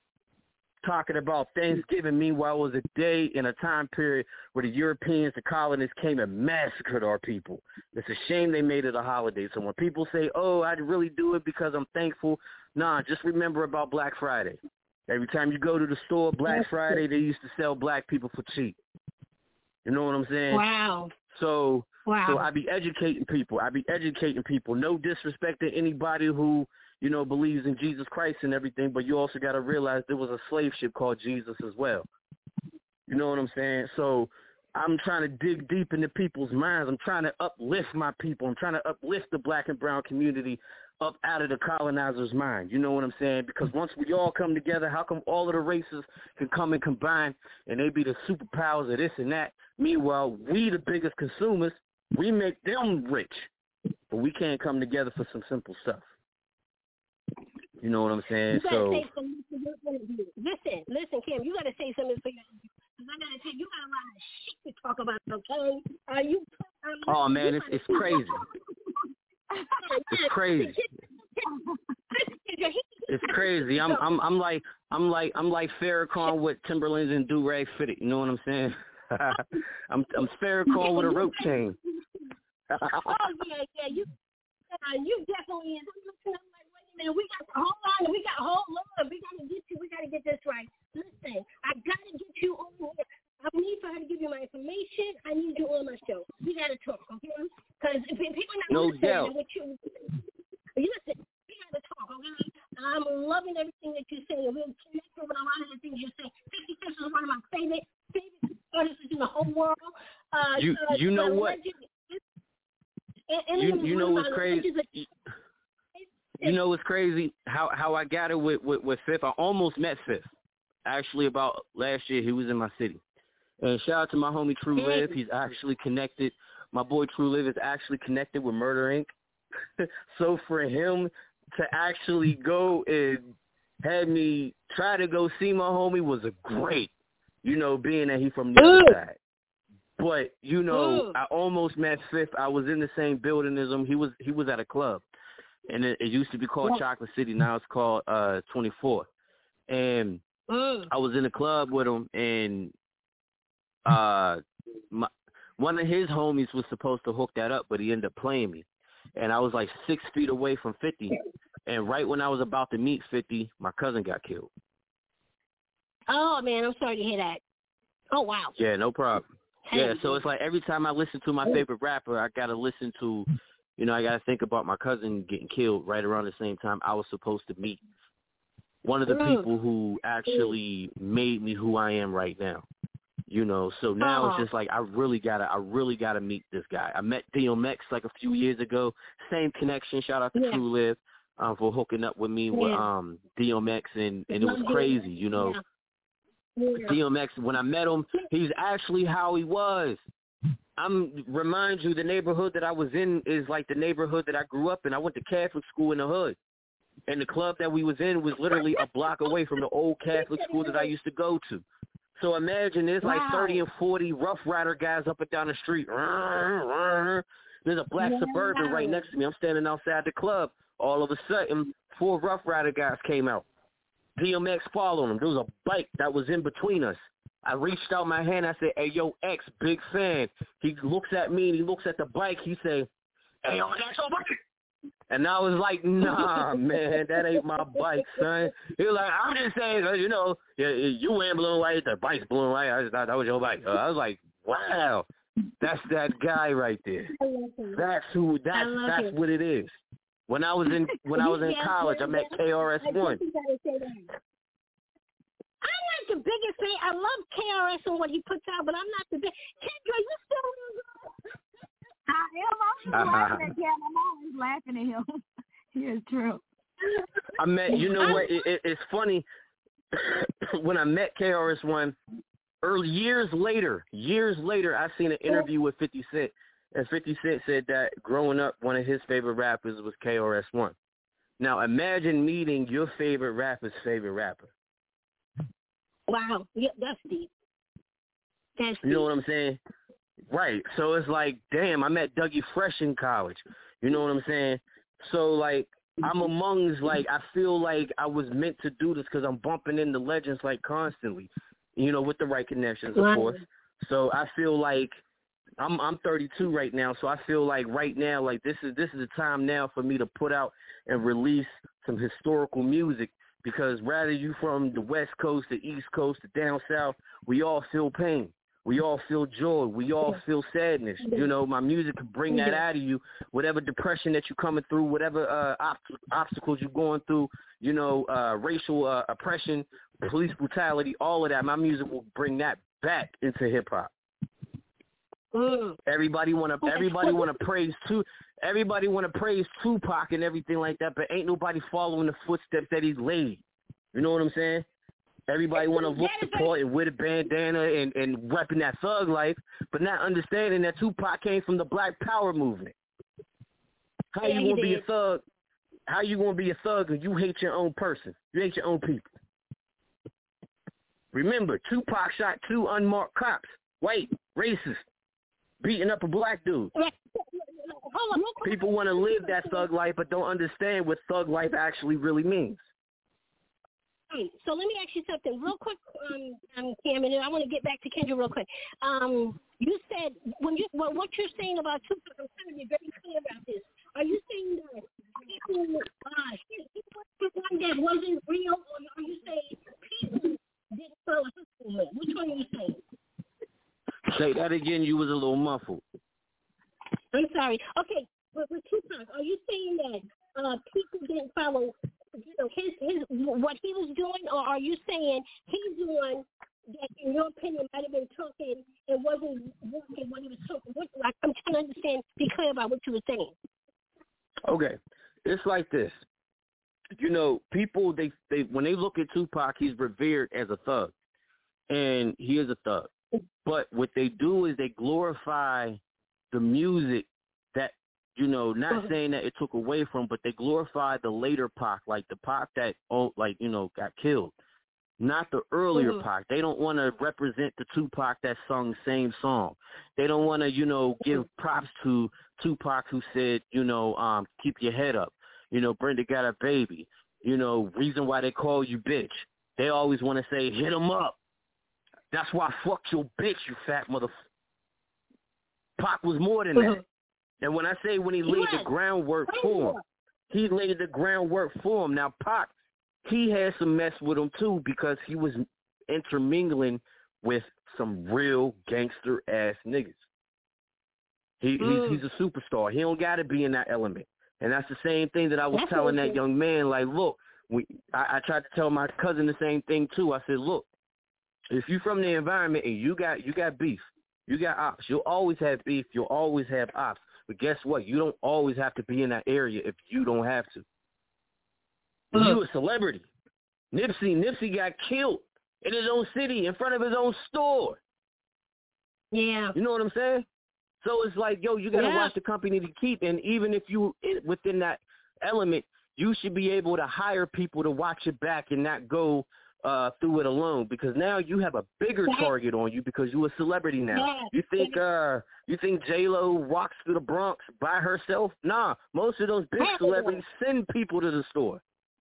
talking about Thanksgiving. Meanwhile, it was a day in a time period where the Europeans, the colonists, came and massacred our people. It's a shame they made it a holiday. So when people say, oh, I really do it because I'm thankful, nah, just remember about Black Friday. Every time you go to the store, Black That's Friday, they used to sell black people for cheap. You know what I'm saying? Wow. So, wow. so I be educating people. I be educating people. No disrespect to anybody who, you know, believes in Jesus Christ and everything, but you also got to realize there was a slave ship called Jesus as well. You know what I'm saying? So I'm trying to dig deep into people's minds. I'm trying to uplift my people. I'm trying to uplift the black and brown community up out of the colonizer's mind. You know what I'm saying? Because once we all come together, how come all of the races can come and combine and they be the superpowers of this and that? Meanwhile, we the biggest consumers, we make them rich, but we can't come together for some simple stuff. You know what I'm saying? You so say something for your interview. Listen, listen, Kim, you got to say something for your interview. Because I got to tell you, you got a lot of okay? Are you? Oh man, it's it's crazy. It's crazy. It's crazy. I'm I'm I'm like I'm like I'm like Farrakhan with Timberlands and do-rag fitted. You know what I'm saying? I'm I'm Farrakhan with a rope chain. Oh yeah, yeah. You uh, you definitely is. I'm like, wait a minute, we got hold on, we got hold on, we gotta get you, we gotta get this right. Listen, I gotta get you over here. I need for her to give you my information. I need you on my show. We gotta talk, okay? Because if people not no listening doubt. what you, you listen, we gotta talk, okay? I'm loving everything that you say. We're connected with a lot of the things you say. fifty Cent is one of my favorite favorite artists in the whole world. Uh, you uh, you know what? Legend, and, and you you know what's crazy? You know what's crazy? How how I got it with, with, with Fifth. I almost met Fifth. Actually, about last year, he was in my city. And shout out to my homie True Liv. He's actually connected. My boy True Liv is actually connected with Murder Incorporated. So for him to actually go and had me try to go see my homie was a great, you know, being that he from the other side. But, you know, I almost met Fifth. I was in the same building as him. He was he was at a club. And it, it used to be called yeah. Chocolate City. Now it's called uh, twenty-four. And mm. I was in the club with him, and uh, my, one of his homies was supposed to hook that up, but he ended up playing me. And I was like six feet away from fifty. And right when I was about to meet fifty, my cousin got killed. Oh, man, I'm sorry to hear that. Oh, wow. Yeah, no problem. Yeah, so it's like every time I listen to my favorite rapper, I got to listen to, you know, I got to think about my cousin getting killed right around the same time I was supposed to meet one of the people who actually made me who I am right now. You know, so now it's just like I really gotta, I really gotta meet this guy. I met D M X like a few years ago. Same connection. Shout out to yeah. True Liv um, for hooking up with me yeah. with um, D M X, and, and it was crazy. You know, yeah. Yeah. D M X. When I met him, he's actually how he was. I'm remind you, the neighborhood that I was in is like the neighborhood that I grew up in. I went to Catholic school in the hood, and the club that we was in was literally a block away from the old Catholic school that I used to go to. So imagine there's like wow. thirty and forty Rough Rider guys up and down the street. There's a black wow. Suburban right next to me. I'm standing outside the club. All of a sudden, four Rough Rider guys came out. D M X followed them. There was a bike that was in between us. I reached out my hand. I said, hey, yo, X, big fan. He looks at me and he looks at the bike. He said, hey, yo, that's your bike. And I was like, nah, man, that ain't my bike, son. He was like, I'm just saying, you know, you wearing blue and white, the bike's blue and white. I just thought that was your bike. Uh, I was like, wow, that's that guy right there. That's who. That's that's what it is. When I was in when I was in college, I met K R S One. I'm not the biggest fan. I love K R S and what he puts out, but I'm not the big. Kendra, you still. I am. I'm laughing at him. I'm always laughing at him. He is true. I met, you know what? It, it, it's funny. When I met K R S One, early years later, years later, I seen an interview with fifty Cent, and fifty Cent said that growing up, one of his favorite rappers was K R S One. Now, imagine meeting your favorite rapper's favorite rapper. Wow, yeah, that's deep. That's you know what I'm saying? Right. So it's like, damn, I met Dougie Fresh in college. You know what I'm saying? So, like, I'm amongst, like, I feel like I was meant to do this because I'm bumping into legends, like, constantly, you know, with the right connections, of wow. course. So I feel like I'm I'm thirty-two right now, so I feel like right now, like, this is this is the time now for me to put out and release some historical music, because rather you from the West Coast, the East Coast, the down South, we all feel pain. We all feel joy. We all feel sadness. You know, my music can bring that out of you. Whatever depression that you're coming through, whatever uh, ob- obstacles you're going through, you know, uh, racial uh, oppression, police brutality, all of that, my music will bring that back into hip hop. Mm. Everybody want to everybody want to praise too. Everybody want to praise Tupac and everything like that, but ain't nobody following the footsteps that he's laid. You know what I'm saying? Everybody want to look the part and wear the bandana and, and repping that thug life, but not understanding that Tupac came from the Black Power movement. How yeah, you gonna be a thug? How you gonna be a thug if you hate your own person? You hate your own people. Remember, Tupac shot two unmarked cops, white, racist. beating up a black dude. People want to live that thug life, but don't understand what thug life actually really means. Right. So let me ask you something real quick, um, um, Cam, and I want to get back to Kendra real quick. Um, you said when you well, what you're saying about Tupac, I'm trying to be very clear about this. Are you saying that people, uh, people that wasn't real, or are you saying people didn't follow history? Which one are you saying? Say that again. You was a little muffled. I'm sorry. Okay, with, with Tupac, are you saying that uh, people didn't follow, you know, his his what he was doing, or are you saying he's the one that, in your opinion, might have been talking and wasn't walking when he was talking? What, like, I'm trying to understand, be clear about what you were saying. Okay, it's like this. You know, people they they when they look at Tupac, he's revered as a thug, and he is a thug. But what they do is they glorify the music that, you know, not saying that it took away from, but they glorify the later Pac, like the Pac that, oh, like, you know, got killed, not the earlier mm-hmm. Pac. They don't want to represent the Tupac that sung the same song. They don't want to, you know, give props to Tupac who said, you know, um, keep your head up. You know, Brenda got a baby. You know, reason why they call you bitch. They always want to say, hit him up. That's why I fucked your bitch, you fat mother. Pac was more than that. And when I say when he laid the groundwork for him, he laid the groundwork for him. Now, Pac, he had some mess with him, too, because he was intermingling with some real gangster-ass niggas. He, mm. he's, he's a superstar. He don't got to be in that element. And that's the same thing that I was that's telling that young man, like, look, we, I, I tried to tell my cousin the same thing, too. I said, look, if you from the environment and you got you got beef, you got ops, you'll always have beef, you'll always have ops. But guess what? You don't always have to be in that area if you don't have to. Mm. You a celebrity. Nipsey, Nipsey got killed in his own city in front of his own store. Yeah. You know what I'm saying? So it's like, yo, you got to yeah. watch the company to keep. And even if you within that element, you should be able to hire people to watch your back and not go Uh, through it alone, because now you have a bigger target on you because you're a celebrity now. You think uh, you think J-Lo walks through the Bronx by herself? Nah, most of those big celebrities send people to the store.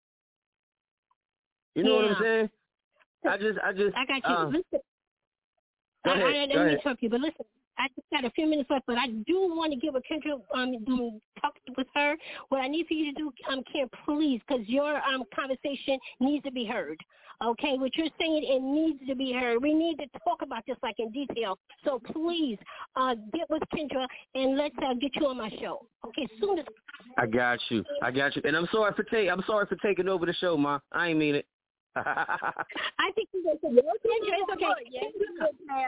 You know yeah. what I'm saying? I just, I just. I got you. Uh, listen, go I, ahead, I, I didn't mean to interrupt you, but listen. I just got a few minutes left, but I do want to give a Kendra um talk with her. What I need for you to do, um, Kim, please, because your um conversation needs to be heard. Okay, what you're saying, it needs to be heard. We need to talk about this like in detail. So please, uh, get with Kendra and let's uh, get you on my show. Okay, soon as I got you. I got you. And I'm sorry for take. I'm sorry for taking over the show, Ma. I ain't mean it. I think you guys are Kendra. It's okay. Yeah,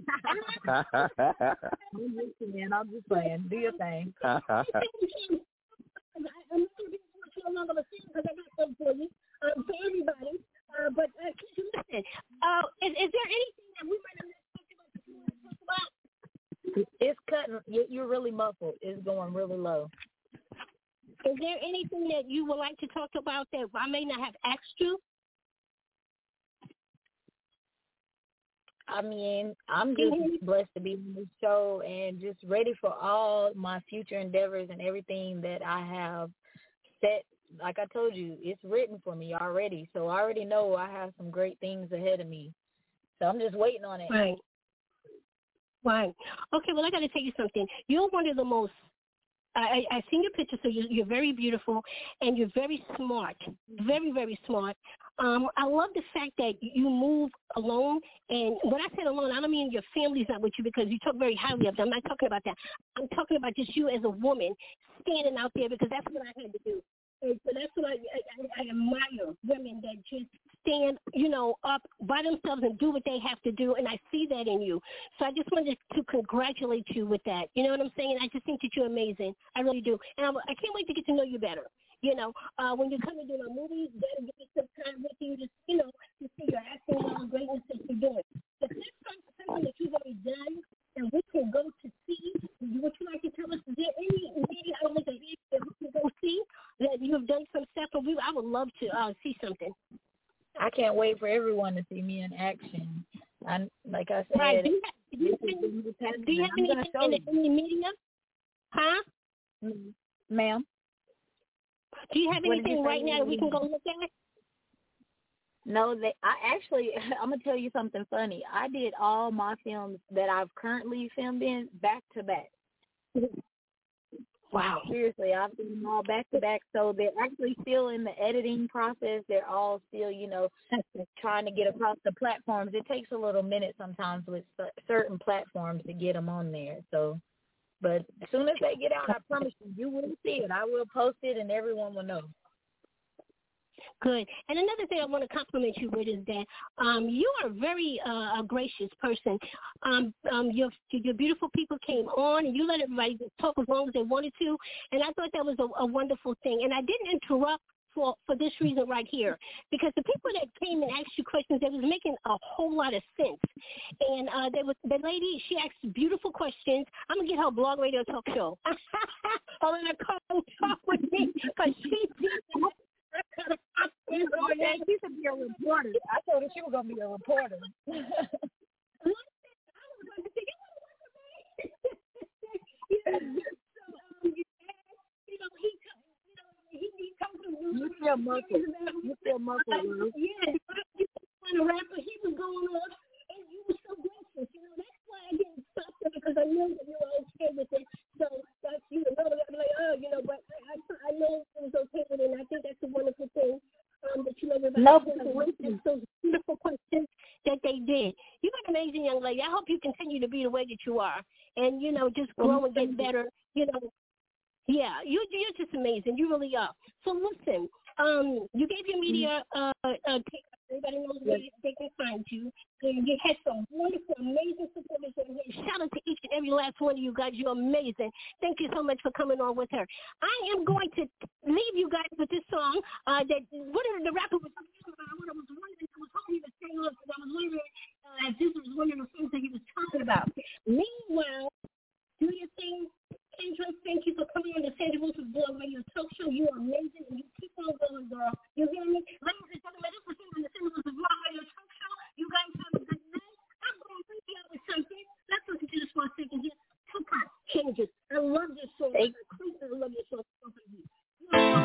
I'm just saying. I'm just saying. Do your thing. I'm not going to be too long of a scene because I got something for you, um, for everybody. Uh, but uh, can you listen? Uh, is, is there anything that we might have talked about? It's cutting. You're really muffled. It's going really low. Is there anything that you would like to talk about that I may not have asked you? I mean, I'm just blessed to be on this show and just ready for all my future endeavors and everything that I have set. Like I told you, it's written for me already. So I already know I have some great things ahead of me. So I'm just waiting on it. Right. Right. Okay, well, I got to tell you something. You're one of the most, I, I, I've seen your picture, so you're, you're very beautiful, and you're very smart, very, very smart. Um, I love the fact that you move alone, and when I said alone, I don't mean your family's not with you because you talk very highly of them. I'm not talking about that. I'm talking about just you as a woman standing out there because that's what I had to do. And so that's what I, I, I admire, women that just stand, you know, up by themselves and do what they have to do, and I see that in you. So I just wanted to congratulate you with that. You know what I'm saying? I just think that you're amazing. I really do. And I'm, I can't wait to get to know you better. You know, uh, when you come and do my movies, you got to give me some time with you, just, you know, to see your acting and all the greatness that you're doing. The next time something that you've already done and we can go to see, would you like to tell us, is there any media outlet that we can go see that you have done some stuff? And we, I would love to uh, see something. I can't wait for everyone to see me in action. I, like I said, right. do, you have, do you have, do you have anything in the, in the media? Huh? Mm-hmm. Ma'am? Do you have What anything you right now that we can go look at? No, they, I actually, I'm going to tell you something funny. I did all my films that I've currently filmed in back to back. Wow. Seriously, I've done them all back to back. So they're actually still in the editing process. They're all still, you know, trying to get across the platforms. It takes a little minute sometimes with certain platforms to get them on there. So, but as soon as they get out, I promise you, you will see it. I will post it and everyone will know. Good. And another thing I want to compliment you with is that um, you are a very uh, a gracious person. Um, um, your your beautiful people came on, and you let everybody talk as long as they wanted to. And I thought that was a, a wonderful thing. And I didn't interrupt for, for this reason right here, because the people that came and asked you questions, they was making a whole lot of sense. And uh, there was the lady, she asked beautiful questions. I'm going to get her blog radio talk show. I'll let her come talk with me, because she did that. Oh, yeah, she should be a reporter. I told her she was going to be a reporter. you feel muffled. You feel muffled, Ruth. Yeah, he was a rapper. He was going on, and you were so gracious. You know, that's why I didn't stop there, because I knew that you were okay with it. So that's you know, I'm like, oh, you know, but I, I, I know it was okay with it, and I think that's a wonderful thing. Um, that you know, no, those beautiful questions that they did. You're an amazing young lady. I hope you continue to be the way that you are, and you know, just grow and get better. You know, yeah, you you're just amazing. You really are. So listen, um, you gave your media uh, uh everybody knows where they can find you, and you had some wonderful, amazing supporters in here. Shout out to each and every last one of you guys. You're amazing. Thank you so much for coming on with her. I am going to leave you guys with this song uh, that one of the rapper was talking about. What I was wondering, I was hoping he was saying, look, because I was wondering uh, if this was one of the things that he was talking about. Meanwhile, do your thing. Kendra, thank you for coming on the Sandra Wilson Blog Radio Talk Show. You are amazing, and you keep on going, girl. You hear me? Ladies and gentlemen, this was on the Sandra Wilson Blog Radio Talk Show. You guys have a good night. I'm going to leave you out with something. Let's listen to this for a second here. Tupac Changes. I love this song. I completely love this song. You are so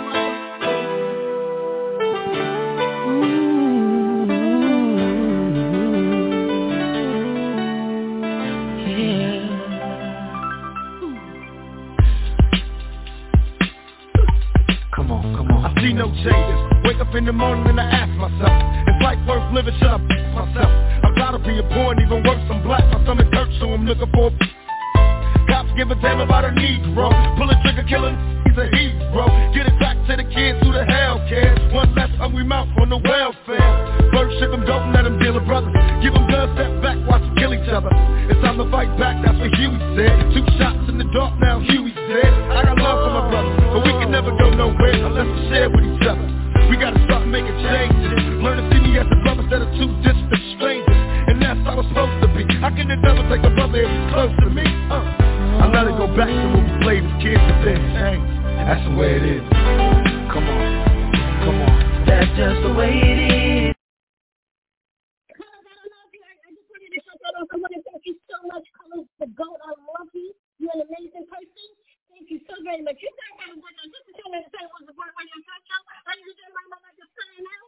See no changes. Wake up in the morning and I ask myself, is life worth living? Should I f*** myself? I'm tired of being poor and even worse, I'm black. My stomach hurts, so I'm looking for a cops give a damn about a Negro. Pull a trigger, killing, he's a hero. Get it back to the kids who the hell cares. One less hungry mouth on the welfare. First ship them, don't let them deal with brothers. Give them guns, step back, watch them kill each other. It's time to fight back, that's what Huey said. Two shots in the dark, now Huey's dead. I got love for my brothers, but we can never go nowhere unless we share with each other. We gotta start making changes. Learn to see me as a brother instead of two distant strangers. And that's how it's supposed to be. How can the devil take a brother if he's close to me? Uh. I let it go back to when we played as kids, but then, hey, that's the way it is. Come on, come on. That's just the way it is. Colors, I don't know if you heard, I just wanted to shout out. I want to thank you so much, Colors, the GOAT. I love you. You're an amazing person. Thank you so very much. You guys have a good night. This is your name. Say what's the word when you're talking about. Ladies and gentlemen, I'm about to sign out.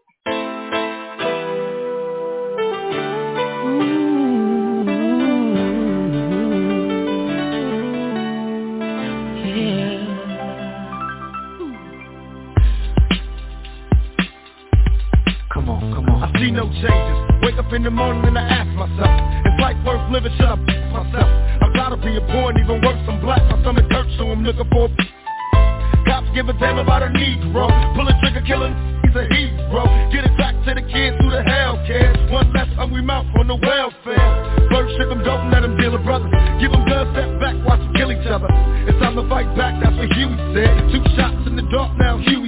Come on, come on. I see no changes. Wake up in the morning and I ask myself, is life worth living? Should I f*** myself? I'm tired of being poor and even worse, I'm black. My stomach hurts, so I'm looking for a cops give a damn about a Negro. Pull a trigger, killing, he's a hero. Get it back to the kids who the hell cares. One less hungry mouth on the welfare. First ship them, don't let them deal with brothers. Give them guns, step back, watch them kill each other. It's time to fight back, that's what Huey said. Two shots in the dark, now Huey